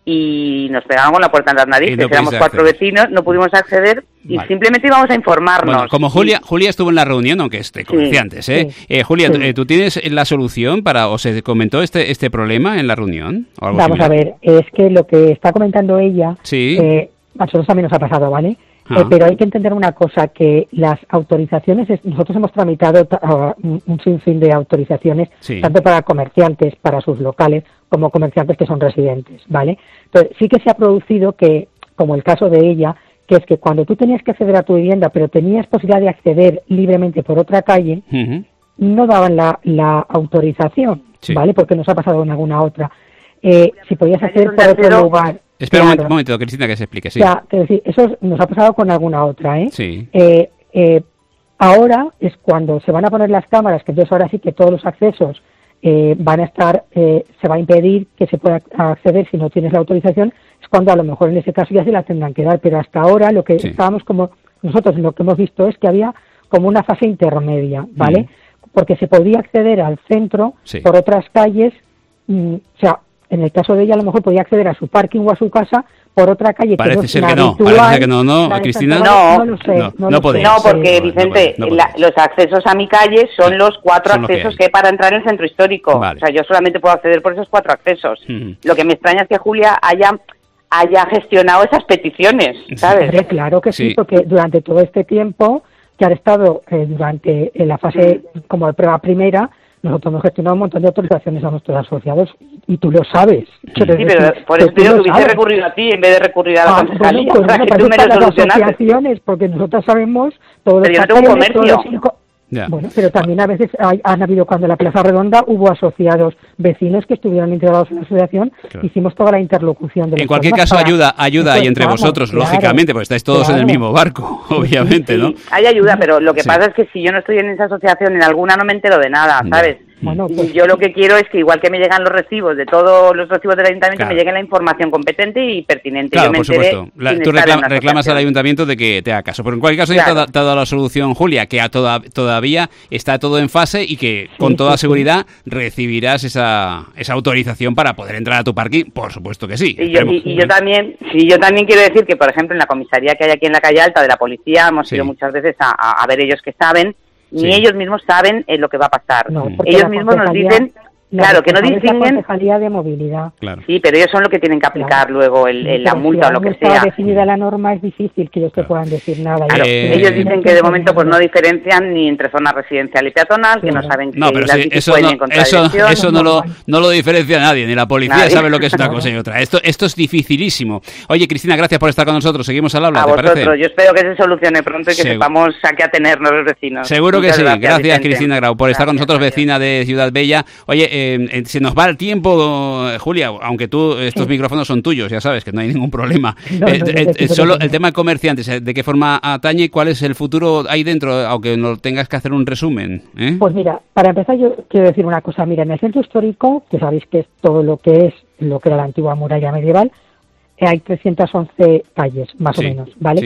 y nos pegaron con la puerta en las Y narices. no Éramos pudiste cuatro acceder. vecinos, no pudimos acceder y Vale. simplemente íbamos a informarnos. Bueno, como Julia, Julia estuvo en la reunión, aunque es de comerciantes, ¿eh? sí. Eh, Julia, Sí. ¿tú, eh, ¿tú tienes la solución para, o se comentó este este problema en la reunión? ¿O algo Vamos similar? a ver, es que lo que está comentando ella, Sí. eh, a nosotros también nos ha pasado, ¿vale? Ah. Eh, pero hay que entender una cosa, que las autorizaciones, es- nosotros hemos tramitado ta- ah, un un sinfín de autorizaciones, Sí. tanto para comerciantes, para sus locales, como comerciantes que son residentes, ¿vale? Entonces, sí que se ha producido que, como el caso de ella, que es que cuando tú tenías que acceder a tu vivienda, pero tenías posibilidad de acceder libremente por otra calle, Ujú. no daban la, la autorización, Sí. ¿vale? Porque nos ha pasado en alguna otra. Eh, si podías Ahí es acceder donde por otro accedo- lugar. Espera un claro. momento, un momento, Cristina, que se explique, sí. O sea, quiero decir, eso nos ha pasado con alguna otra, ¿eh? Sí. Eh, eh, ahora es cuando se van a poner las cámaras, que entonces ahora sí que todos los accesos eh, van a estar, eh, se va a impedir que se pueda acceder si no tienes la autorización, es cuando a lo mejor en ese caso ya se la tendrán que dar, pero hasta ahora lo que Sí. estábamos como, nosotros lo que hemos visto es que había como una fase intermedia, ¿vale? Mm. Porque se podía acceder al centro Sí. por otras calles, mm, o sea, en el caso de ella a lo mejor podía acceder a su parking o a su casa por otra calle Parece que no es ser la que no, habitual, parece que no, ¿no, la de Cristina? Santa No, María, no lo sé, no, no, no lo podéis. sé. No, porque No, Vicente, no podéis, no la- podéis. los accesos a mi calle son los cuatro Son los que accesos hay. que hay para entrar en el centro histórico. Vale. O sea, yo solamente puedo acceder por esos cuatro accesos. Ujú. Lo que me extraña es que Julia haya haya gestionado esas peticiones, ¿sabes? Hombre, claro que sí, Sí. porque durante todo este tiempo que han estado eh, durante en la fase como de prueba primera, nosotros hemos gestionado un montón de autorizaciones a nuestros asociados y tú lo sabes. Quiero Sí, decir, pero por que eso tú te digo lo que hubiese sabes. recurrido a ti en vez de recurrir a la Ah, concejalía, bueno, pues para bueno, que para tú eso me están lo las solucionases. asociaciones, porque nosotros sabemos todos los Pero yo no tengo un papeles, todos comercio. los inco- Ya. Bueno, pero también a veces hay- han habido, cuando en la Plaza Redonda hubo asociados vecinos que estuvieron integrados en la asociación, Claro. hicimos toda la interlocución de En los cualquier temas caso, para- ayuda ayuda ahí Pues, entre vamos, vosotros, claro, lógicamente, porque estáis todos en el claro. mismo barco, obviamente, ¿no? Sí, hay ayuda, pero lo que Sí. pasa es que si yo no estoy en esa asociación, en alguna no me entero de nada, Ya. ¿sabes? Bueno, Y pues- yo lo que quiero es que igual que me llegan los recibos de todos los recibos del ayuntamiento, Claro. me llegue la información competente y pertinente. Claro, yo me por enteré supuesto. La- sin tú estar en reclam- una reclamas al asociación. ayuntamiento de que te haga caso. Pero en cualquier caso ya te ha Claro. da- te ha dado la solución, Julia, que a toda- todavía está todo en fase y que con Sí, toda sí, sí. seguridad recibirás esa, esa autorización para poder entrar a tu parking. Por supuesto que sí. Y yo, Esperemos. y, y yo también, sí, yo también quiero decir que, por ejemplo, en la comisaría que hay aquí en la calle Alta de la policía, hemos Sí. ido muchas veces a, a- a ver ellos que saben, ni Sí. ellos mismos saben eh, lo que va a pasar. No, porque ellos la mismos nos concejalía- dicen, la claro, que no responsable es la distinguen, Concejalía de Movilidad. Claro. sí, pero ellos son los que tienen que aplicar Claro. luego el, el- la Pero multa si o lo aún que no estaba sea. definida la norma, es difícil que ellos te Claro. puedan decir nada. Claro, Eh, ellos dicen que de momento pues no diferencian ni entre zona residencial y peatonal, que no Claro. saben que No, pero las sí, bicis eso, pueden no, ir en eso, contradirección. eso no, lo, no lo diferencia nadie, ni la policía Nadie. sabe lo que es una Claro. cosa y otra. Esto, esto es dificilísimo. Oye, Cristina, gracias por estar con nosotros. Seguimos al habla, A ¿te vosotros, parece? yo espero que se solucione pronto y que Segu- sepamos a qué atenernos los vecinos. Seguro que Muchas sí. Gracias, Vicente. Cristina Grau, por estar con Gracias, nosotros, adiós. vecina de Ciudad Bella. Oye, eh, eh, se nos va el tiempo, eh, Julia, aunque tú, estos Sí. micrófonos son tuyos, ya sabes que no hay ningún problema. No, Eh, no, eh, no, eh, no, solo no, no. el tema de comerciantes, eh, ¿de qué forma atañe? ¿Cuál es el futuro ahí dentro? Aunque no tengas que hacer un resumen. ¿eh? Pues mira, para empezar yo quiero decir una cosa. Mira, en el centro histórico, que sabéis que es todo lo que es lo que era la antigua muralla medieval, eh, hay trescientas once calles, más Sí, o menos, ¿vale? sí.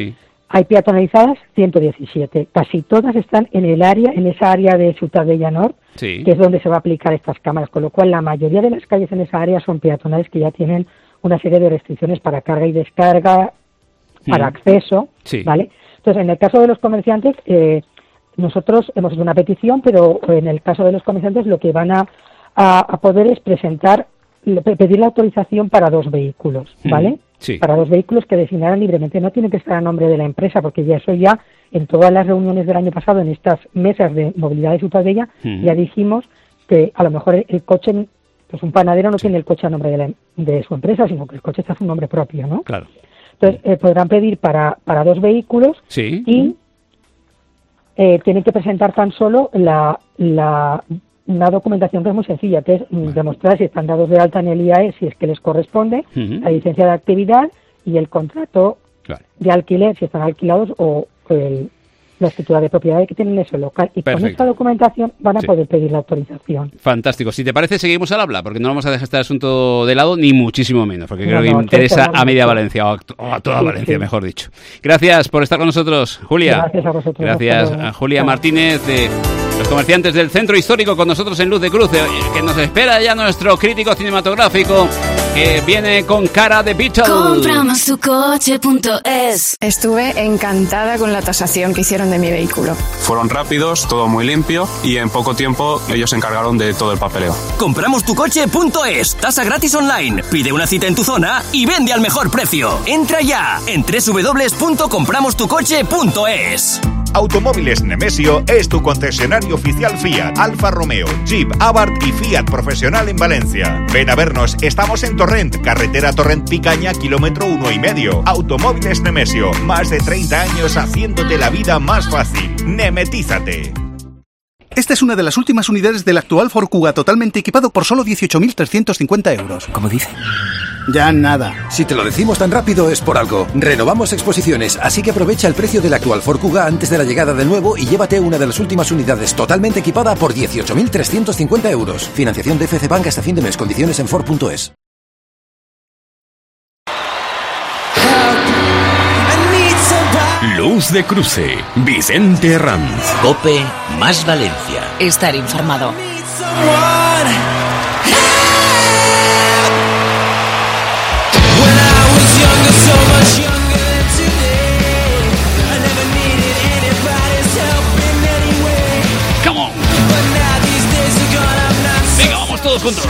hay peatonalizadas ciento diecisiete, casi todas están en el área, en esa área de Ciutat Bella Nord, sí. que es donde se va a aplicar estas cámaras, con lo cual la mayoría de las calles en esa área son peatonales que ya tienen una serie de restricciones para carga y descarga, para mm. acceso, sí. ¿vale? Entonces, en el caso de los comerciantes, eh, nosotros hemos hecho una petición, pero en el caso de los comerciantes lo que van a, a, a poder es presentar, pedir la autorización para dos vehículos, ¿vale? Mm. Sí. Para dos vehículos que definirán libremente. No tiene que estar a nombre de la empresa, porque ya eso ya, en todas las reuniones del año pasado, en estas mesas de movilidad de Ciutat Bella, mm. ya dijimos que a lo mejor el, el coche, pues un panadero no sí. tiene el coche a nombre de, la, de su empresa, sino que el coche está a su nombre propio, ¿no? Claro. Entonces, eh, podrán pedir para, para dos vehículos sí. y eh, tienen que presentar tan solo la, la una documentación que es muy sencilla, que es bueno. demostrar si están dados de alta en el I A E, si es que les corresponde, uh-huh. la licencia de actividad y el contrato claro. de alquiler, si están alquilados, o el, la escritura de propiedad que tienen ese local. Y Perfecto. Con esta documentación van a sí. poder pedir la autorización. Fantástico. Si te parece, seguimos al habla, porque no vamos a dejar este asunto de lado, ni muchísimo menos, porque no, creo que no, interesa a media Valencia, o a, o a toda sí, Valencia, sí. mejor dicho. Gracias por estar con nosotros, Julia. Gracias a vosotros. Gracias a Julia Chao. Martínez, de los comerciantes del Centro Histórico, con nosotros en Luz de Cruce, que nos espera ya nuestro crítico cinematográfico, que viene con cara de Beatles. Compramos tu coche punto es. Estuve encantada con la tasación que hicieron de mi vehículo. Fueron rápidos, todo muy limpio, y en poco tiempo ellos se encargaron de todo el papeleo. Compramos tu coche punto es. Tasa gratis online. Pide una cita en tu zona y vende al mejor precio. Entra ya en doble u doble u doble u punto compramos tu coche punto es. Automóviles Nemesio es tu concesionario oficial Fiat, Alfa Romeo, Jeep, Abarth y Fiat Profesional en Valencia. Ven a vernos, estamos en Torrent, carretera Torrent Picaña, kilómetro uno y medio. Automóviles Nemesio, más de treinta años haciéndote la vida más fácil. Nemetízate. Esta es una de las últimas unidades del actual Ford Kuga totalmente equipado por solo dieciocho mil trescientos cincuenta euros. ¿Cómo dice? Ya nada. Si te lo decimos tan rápido es por algo. Renovamos exposiciones, así que aprovecha el precio del actual Ford Kuga antes de la llegada del nuevo y llévate una de las últimas unidades totalmente equipada por dieciocho mil trescientos cincuenta euros. Financiación de F C Bank hasta fin de mes. Condiciones en Ford punto es. Luz de Cruce, Vicente Herranz. COPE más Valencia. Estar informado. Come on. Venga, vamos todos juntos.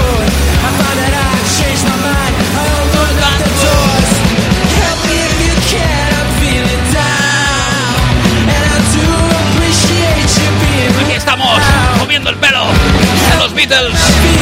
Aquí estamos, moviendo el pelo de los Beatles.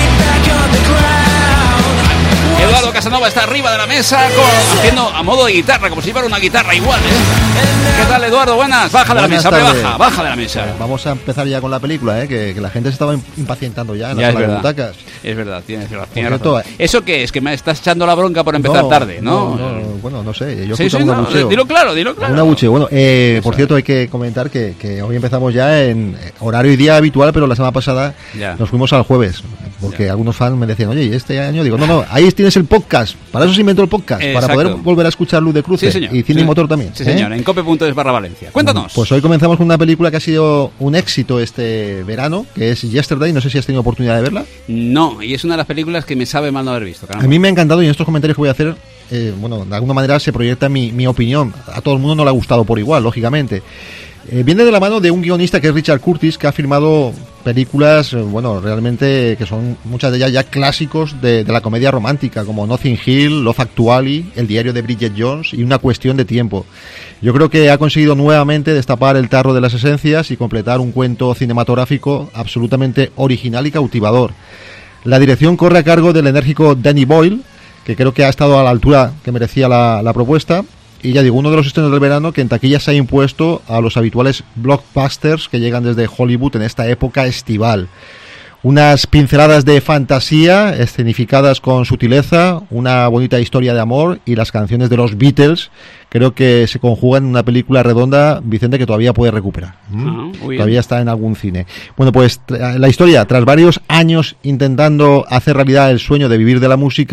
Eduardo Casanova está arriba de la mesa con, haciendo a modo de guitarra, como si fuera una guitarra igual, ¿eh? ¿Qué tal, Eduardo? Buenas. Baja de la mesa, hombre, baja, baja de la mesa. Vamos a empezar ya con la película, ¿eh? Que, que la gente se estaba impacientando ya en ya las sala de butacas. Es verdad, tienes, tienes razón. ¿Eso qué es? Que me estás echando la bronca por empezar no, tarde, ¿no? No, no, bueno, no sé. Yo sí, sí, un abucheo. Dilo claro, dilo claro. Un abucheo. Bueno, eh, por cierto, hay que comentar que, que hoy empezamos ya en horario y día habitual, pero la semana pasada ya. nos fuimos al jueves. Porque ya. algunos fans me decían, oye, ¿y este año? Digo, no, no, ahí tienes el podcast. Para eso se inventó el podcast. Exacto. Para poder volver a escuchar Luz de Cruce. Sí, y Cine sí. y Motor también. Sí, señor. ¿eh? En cope punto es barra Valencia. Cuéntanos. Pues hoy comenzamos con una película que ha sido un éxito este verano, que es Yesterday. No sé si has tenido oportunidad de verla. No, y es una de las películas que me sabe mal no haber visto. Caramba. A mí me ha encantado y en estos comentarios que voy a hacer, eh, bueno, de alguna manera se proyecta mi, mi opinión. A todo el mundo no le ha gustado por igual, lógicamente. Eh, viene de la mano de un guionista que es Richard Curtis, que ha firmado películas, eh, bueno, realmente que son muchas de ellas ya clásicos de, de la comedia romántica, como Notting Hill, Love Actually, El diario de Bridget Jones y Una cuestión de tiempo. Yo creo que ha conseguido nuevamente destapar el tarro de las esencias y completar un cuento cinematográfico absolutamente original y cautivador. La dirección corre a cargo del enérgico Danny Boyle, que creo que ha estado a la altura que merecía la, la propuesta. Y ya digo, uno de los estrenos del verano que en taquilla se ha impuesto a los habituales blockbusters que llegan desde Hollywood en esta época estival. Unas pinceladas de fantasía, escenificadas con sutileza, una bonita historia de amor y las canciones de los Beatles, creo que se conjugan en una película redonda, Vicente, que todavía puede recuperar. ¿Mm? Uh, todavía está en algún cine. Bueno, pues la historia, tras varios años intentando hacer realidad el sueño de vivir de la música,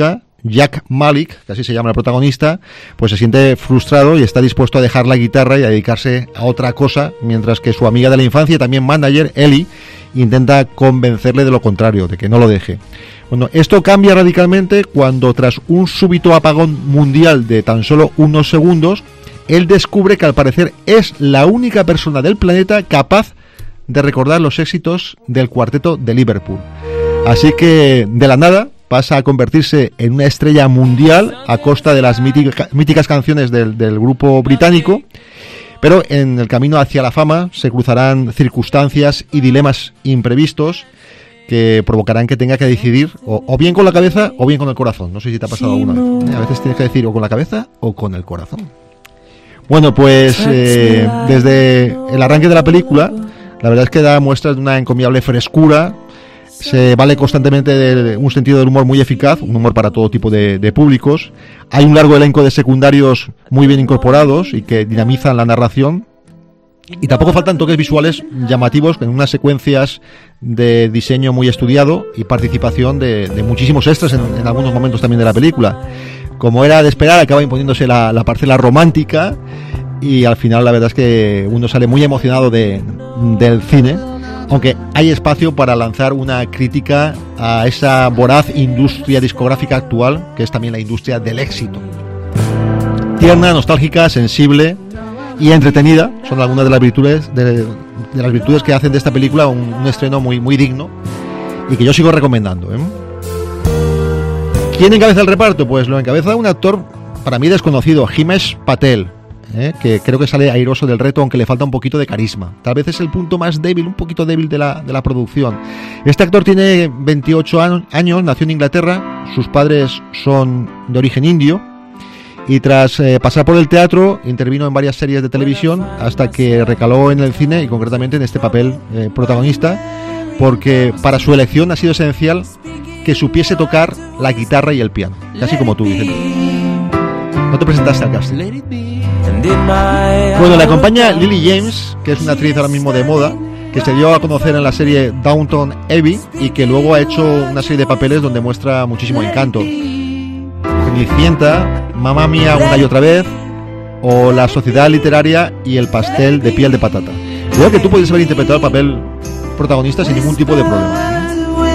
Jack Malik, que así se llama el protagonista, pues se siente frustrado y está dispuesto a dejar la guitarra y a dedicarse a otra cosa, mientras que su amiga de la infancia y también manager, Ellie, intenta convencerle de lo contrario, de que no lo deje. Bueno, esto cambia radicalmente cuando, tras un súbito apagón mundial de tan solo unos segundos, él descubre que al parecer es la única persona del planeta capaz de recordar los éxitos del cuarteto de Liverpool. Así que, de la nada, pasa a convertirse en una estrella mundial a costa de las mítica, míticas canciones del, del grupo británico, pero en el camino hacia la fama se cruzarán circunstancias y dilemas imprevistos que provocarán que tenga que decidir o, o bien con la cabeza o bien con el corazón. No sé si te ha pasado alguna vez. A veces tienes que decir o con la cabeza o con el corazón. Bueno, pues eh, desde el arranque de la película, la verdad es que da muestras de una encomiable frescura. Se vale constantemente de un sentido del humor muy eficaz, un humor para todo tipo de, de públicos. Hay un largo elenco de secundarios muy bien incorporados y que dinamizan la narración. Y tampoco faltan toques visuales llamativos, en unas secuencias de diseño muy estudiado y participación de, de muchísimos extras en, en algunos momentos también de la película. Como era de esperar, acaba imponiéndose la, la parcela romántica y al final la verdad es que uno sale muy emocionado de, del cine, aunque hay espacio para lanzar una crítica a esa voraz industria discográfica actual, que es también la industria del éxito. Tierna, nostálgica, sensible y entretenida son algunas de las virtudes de, de las virtudes que hacen de esta película un, un estreno muy muy digno y que yo sigo recomendando, ¿eh? ¿Quién encabeza el reparto? Pues lo encabeza un actor para mí desconocido, Himesh Patel, ¿eh? Que creo que sale airoso del reto, aunque le falta un poquito de carisma. Tal vez es el punto más débil, un poquito débil de la, de la producción. Este actor tiene veintiocho años, nació en Inglaterra, sus padres son de origen indio. Y tras eh, pasar por el teatro, intervino en varias series de televisión hasta que recaló en el cine y concretamente en este papel eh, protagonista, porque para su elección ha sido esencial que supiese tocar la guitarra y el piano, casi como tú, Vicente. No te presentaste al casting. Bueno, le acompaña Lily James, que es una actriz ahora mismo de moda, que se dio a conocer en la serie Downton Abbey y que luego ha hecho una serie de papeles donde muestra muchísimo encanto. Cenicienta, Mamma Mía una y otra vez, o La Sociedad Literaria y El pastel de piel de patata. Creo que tú puedes haber interpretado el papel protagonista sin ningún tipo de problema.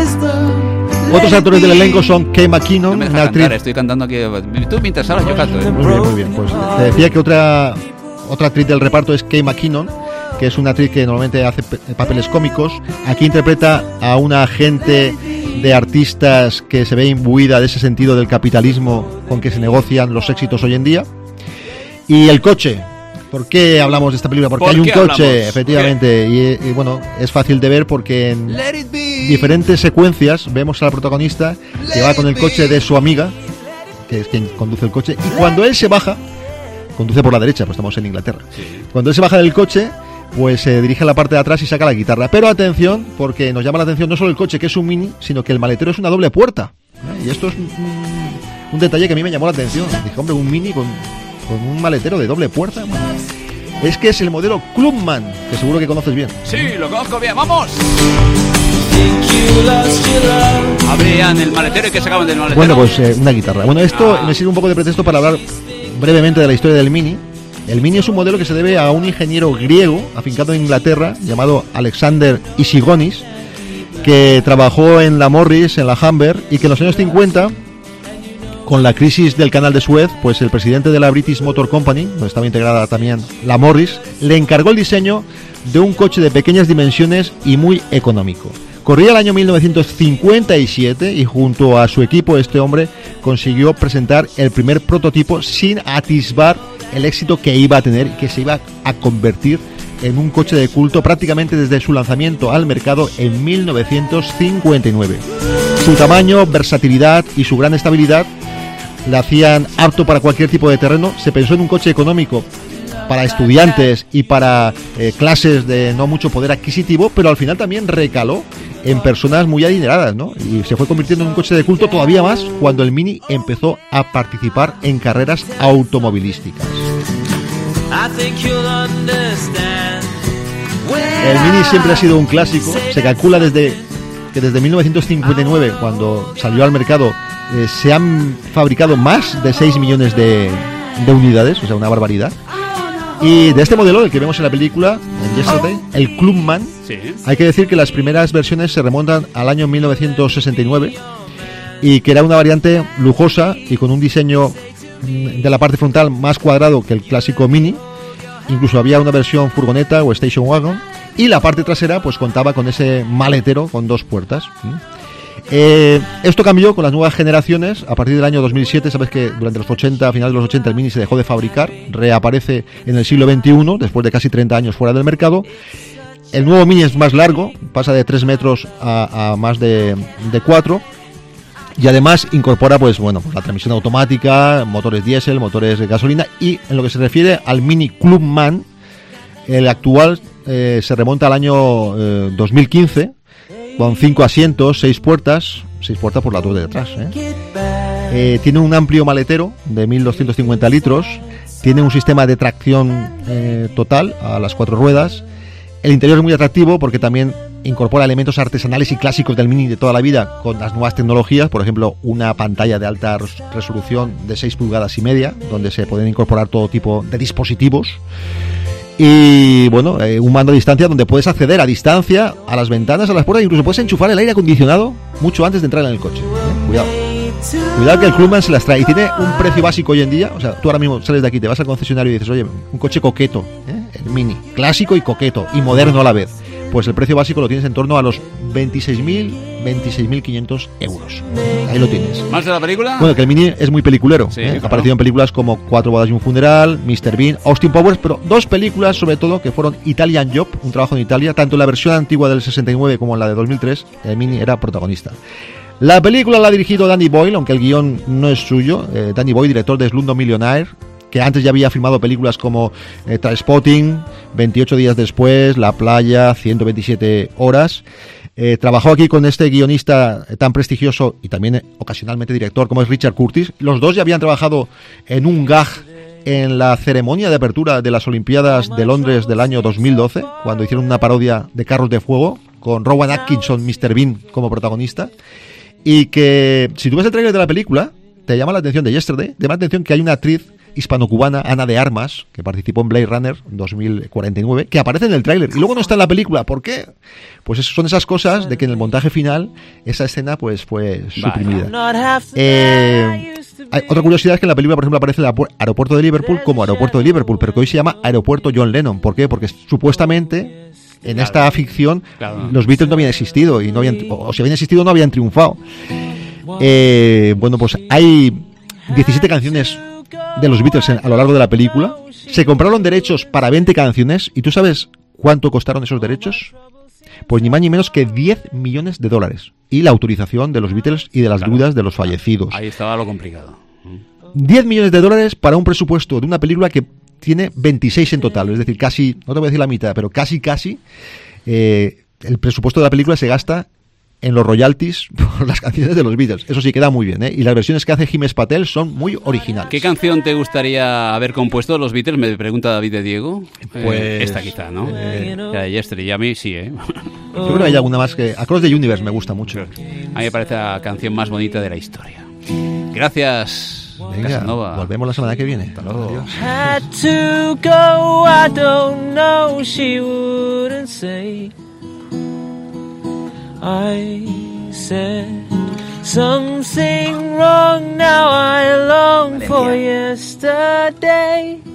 Otros actores del elenco son Kate McKinnon, no una actriz... cantar, estoy cantando aquí. Tú mientras hablas yo canto, ¿eh? Muy bien, muy bien. Pues te decía que otra otra actriz del reparto es Kate McKinnon, que es una actriz que normalmente hace papeles cómicos. Aquí interpreta a una agente de artistas que se ve imbuida de ese sentido del capitalismo con que se negocian los éxitos hoy en día. Y el coche. ¿Por qué hablamos de esta película? Porque ¿Por hay un coche, hablamos? efectivamente, y, y bueno, es fácil de ver porque en diferentes secuencias vemos a la protagonista que va con el coche de su amiga, que es quien conduce el coche, y cuando él se baja, conduce por la derecha, pues estamos en Inglaterra, sí. Cuando él se baja del coche, pues se dirige a la parte de atrás y saca la guitarra. Pero atención, porque nos llama la atención no solo el coche, que es un Mini, sino que el maletero es una doble puerta, ¿eh? Y esto es un, un detalle que a mí me llamó la atención. Dije, hombre, un Mini con... con un maletero de doble puerta. Bueno, es que es el modelo Clubman, que seguro que conoces bien. Sí, lo conozco bien, ¡vamos! Abrían el maletero y que sacaban del maletero. Bueno, pues eh, una guitarra. Bueno, esto ah. me sirve un poco de pretexto para hablar brevemente de la historia del Mini. El Mini es un modelo que se debe a un ingeniero griego afincado en Inglaterra llamado Alexander Isigonis, que trabajó en la Morris, en la Humber, y que en los años cincuenta, con la crisis del canal de Suez, pues el presidente de la British Motor Company, donde estaba integrada también la Morris, le encargó el diseño de un coche de pequeñas dimensiones y muy económico. Corría el año mil novecientos cincuenta y siete y junto a su equipo este hombre consiguió presentar el primer prototipo sin atisbar el éxito que iba a tener y que se iba a convertir en un coche de culto prácticamente desde su lanzamiento al mercado en mil novecientos cincuenta y nueve. Su tamaño, versatilidad y su gran estabilidad le hacían apto para cualquier tipo de terreno. Se pensó en un coche económico para estudiantes y para eh, clases de no mucho poder adquisitivo, pero al final también recaló en personas muy adineradas, ¿no? Y se fue convirtiendo en un coche de culto todavía más cuando el Mini empezó a participar en carreras automovilísticas. El Mini siempre ha sido un clásico. Se calcula desde que desde mil novecientos cincuenta y nueve, cuando salió al mercado, eh, se han fabricado más de seis millones de, de unidades, o sea, una barbaridad. Y de este modelo, el que vemos en la película, en Yesterday, el Clubman, sí. Hay que decir que las primeras versiones se remontan al año mil novecientos sesenta y nueve y que era una variante lujosa y con un diseño de la parte frontal más cuadrado que el clásico Mini. Incluso había una versión furgoneta o station wagon, y la parte trasera pues contaba con ese maletero con dos puertas. Eh, esto cambió con las nuevas generaciones a partir del año dos mil siete. Sabes que durante los ochenta, a finales de los ochenta, el Mini se dejó de fabricar, reaparece en el siglo veintiuno después de casi treinta años fuera del mercado. El nuevo Mini es más largo, pasa de tres metros a, a más de, de cuatro. Y además incorpora pues bueno la transmisión automática, motores diésel, motores de gasolina. Y en lo que se refiere al Mini Clubman, el actual eh, se remonta al año eh, dos mil quince, con cinco asientos, seis puertas, seis puertas por la dos de detrás. ¿eh? Eh, tiene un amplio maletero de mil doscientos cincuenta litros, tiene un sistema de tracción eh, total a las cuatro ruedas. El interior es muy atractivo porque también incorpora elementos artesanales y clásicos del Mini de toda la vida con las nuevas tecnologías, por ejemplo, una pantalla de alta resolución de seis pulgadas y media, donde se pueden incorporar todo tipo de dispositivos. Y bueno, eh, un mando a distancia donde puedes acceder a distancia a las ventanas, a las puertas, incluso puedes enchufar el aire acondicionado mucho antes de entrar en el coche. ¿eh? Cuidado. Cuidado que el Clubman se las trae y tiene un precio básico hoy en día. O sea, tú ahora mismo sales de aquí, te vas al concesionario y dices, oye, un coche coqueto, ¿eh? el Mini, clásico y coqueto y moderno a la vez. Pues el precio básico lo tienes en torno a los veintiséis mil quinientos euros. Ahí lo tienes. ¿Más de la película? Bueno, que el Mini es muy peliculero. Sí, ¿eh? Claro. Ha aparecido en películas como Cuatro bodas y un funeral, mister Bean, Austin Powers, pero dos películas sobre todo que fueron Italian Job, un trabajo en Italia. Tanto en la versión antigua del sesenta y nueve como en la de dos mil tres, el Mini era protagonista. La película la ha dirigido Danny Boyle, aunque el guión no es suyo. Eh, Danny Boyle, director de Slumdog Millionaire, que antes ya había filmado películas como eh, Trainspotting, veintiocho días después, La playa, ciento veintisiete horas. Eh, trabajó aquí con este guionista tan prestigioso y también eh, ocasionalmente director como es Richard Curtis. Los dos ya habían trabajado en un gag en la ceremonia de apertura de las Olimpiadas de Londres del año dos mil doce, cuando hicieron una parodia de Carros de Fuego con Rowan Atkinson, mister Bean, como protagonista. Y que si tú ves el tráiler de la película, te llama la atención de Yesterday, te llama la atención que hay una actriz hispano-cubana, Ana de Armas, que participó en Blade Runner dos mil cuarenta y nueve, que aparece en el tráiler y luego no está en la película. ¿Por qué? Pues eso son esas cosas de que en el montaje final esa escena pues fue suprimida. Eh, hay, otra curiosidad es que en la película, por ejemplo, aparece el aeropuerto de Liverpool como aeropuerto de Liverpool, pero que hoy se llama aeropuerto John Lennon. ¿Por qué? Porque supuestamente en claro. esta ficción claro. los Beatles no habían existido y no habían, o, o si habían existido no habían triunfado. Eh, bueno, pues hay diecisiete canciones de los Beatles a lo largo de la película. Se compraron derechos para veinte canciones. ¿Y tú sabes cuánto costaron esos derechos? Pues ni más ni menos que diez millones de dólares. Y la autorización de los Beatles y de las claro. dudas de los fallecidos. Ahí estaba lo complicado. diez millones de dólares para un presupuesto de una película que tiene veintiséis en total. Es decir, casi, no te voy a decir la mitad, pero casi, casi eh, el presupuesto de la película se gasta en los royalties por las canciones de los Beatles. Eso sí, queda muy bien, ¿eh? Y las versiones que hace Himesh Patel son muy originales. ¿Qué canción te gustaría haber compuesto los Beatles? Me pregunta David de Diego. Pues eh, esta quizá, ¿no? Eh, ya, Yesterday, y a mí sí, ¿eh? Yo creo que hay alguna más que... Across the Universe me gusta mucho. A mí me parece la canción más bonita de la historia. Gracias. Venga, Casanova. Volvemos la semana que viene. Hasta luego. Had to go, I don't know, she wouldn't say. I said something wrong, now I long for yesterday.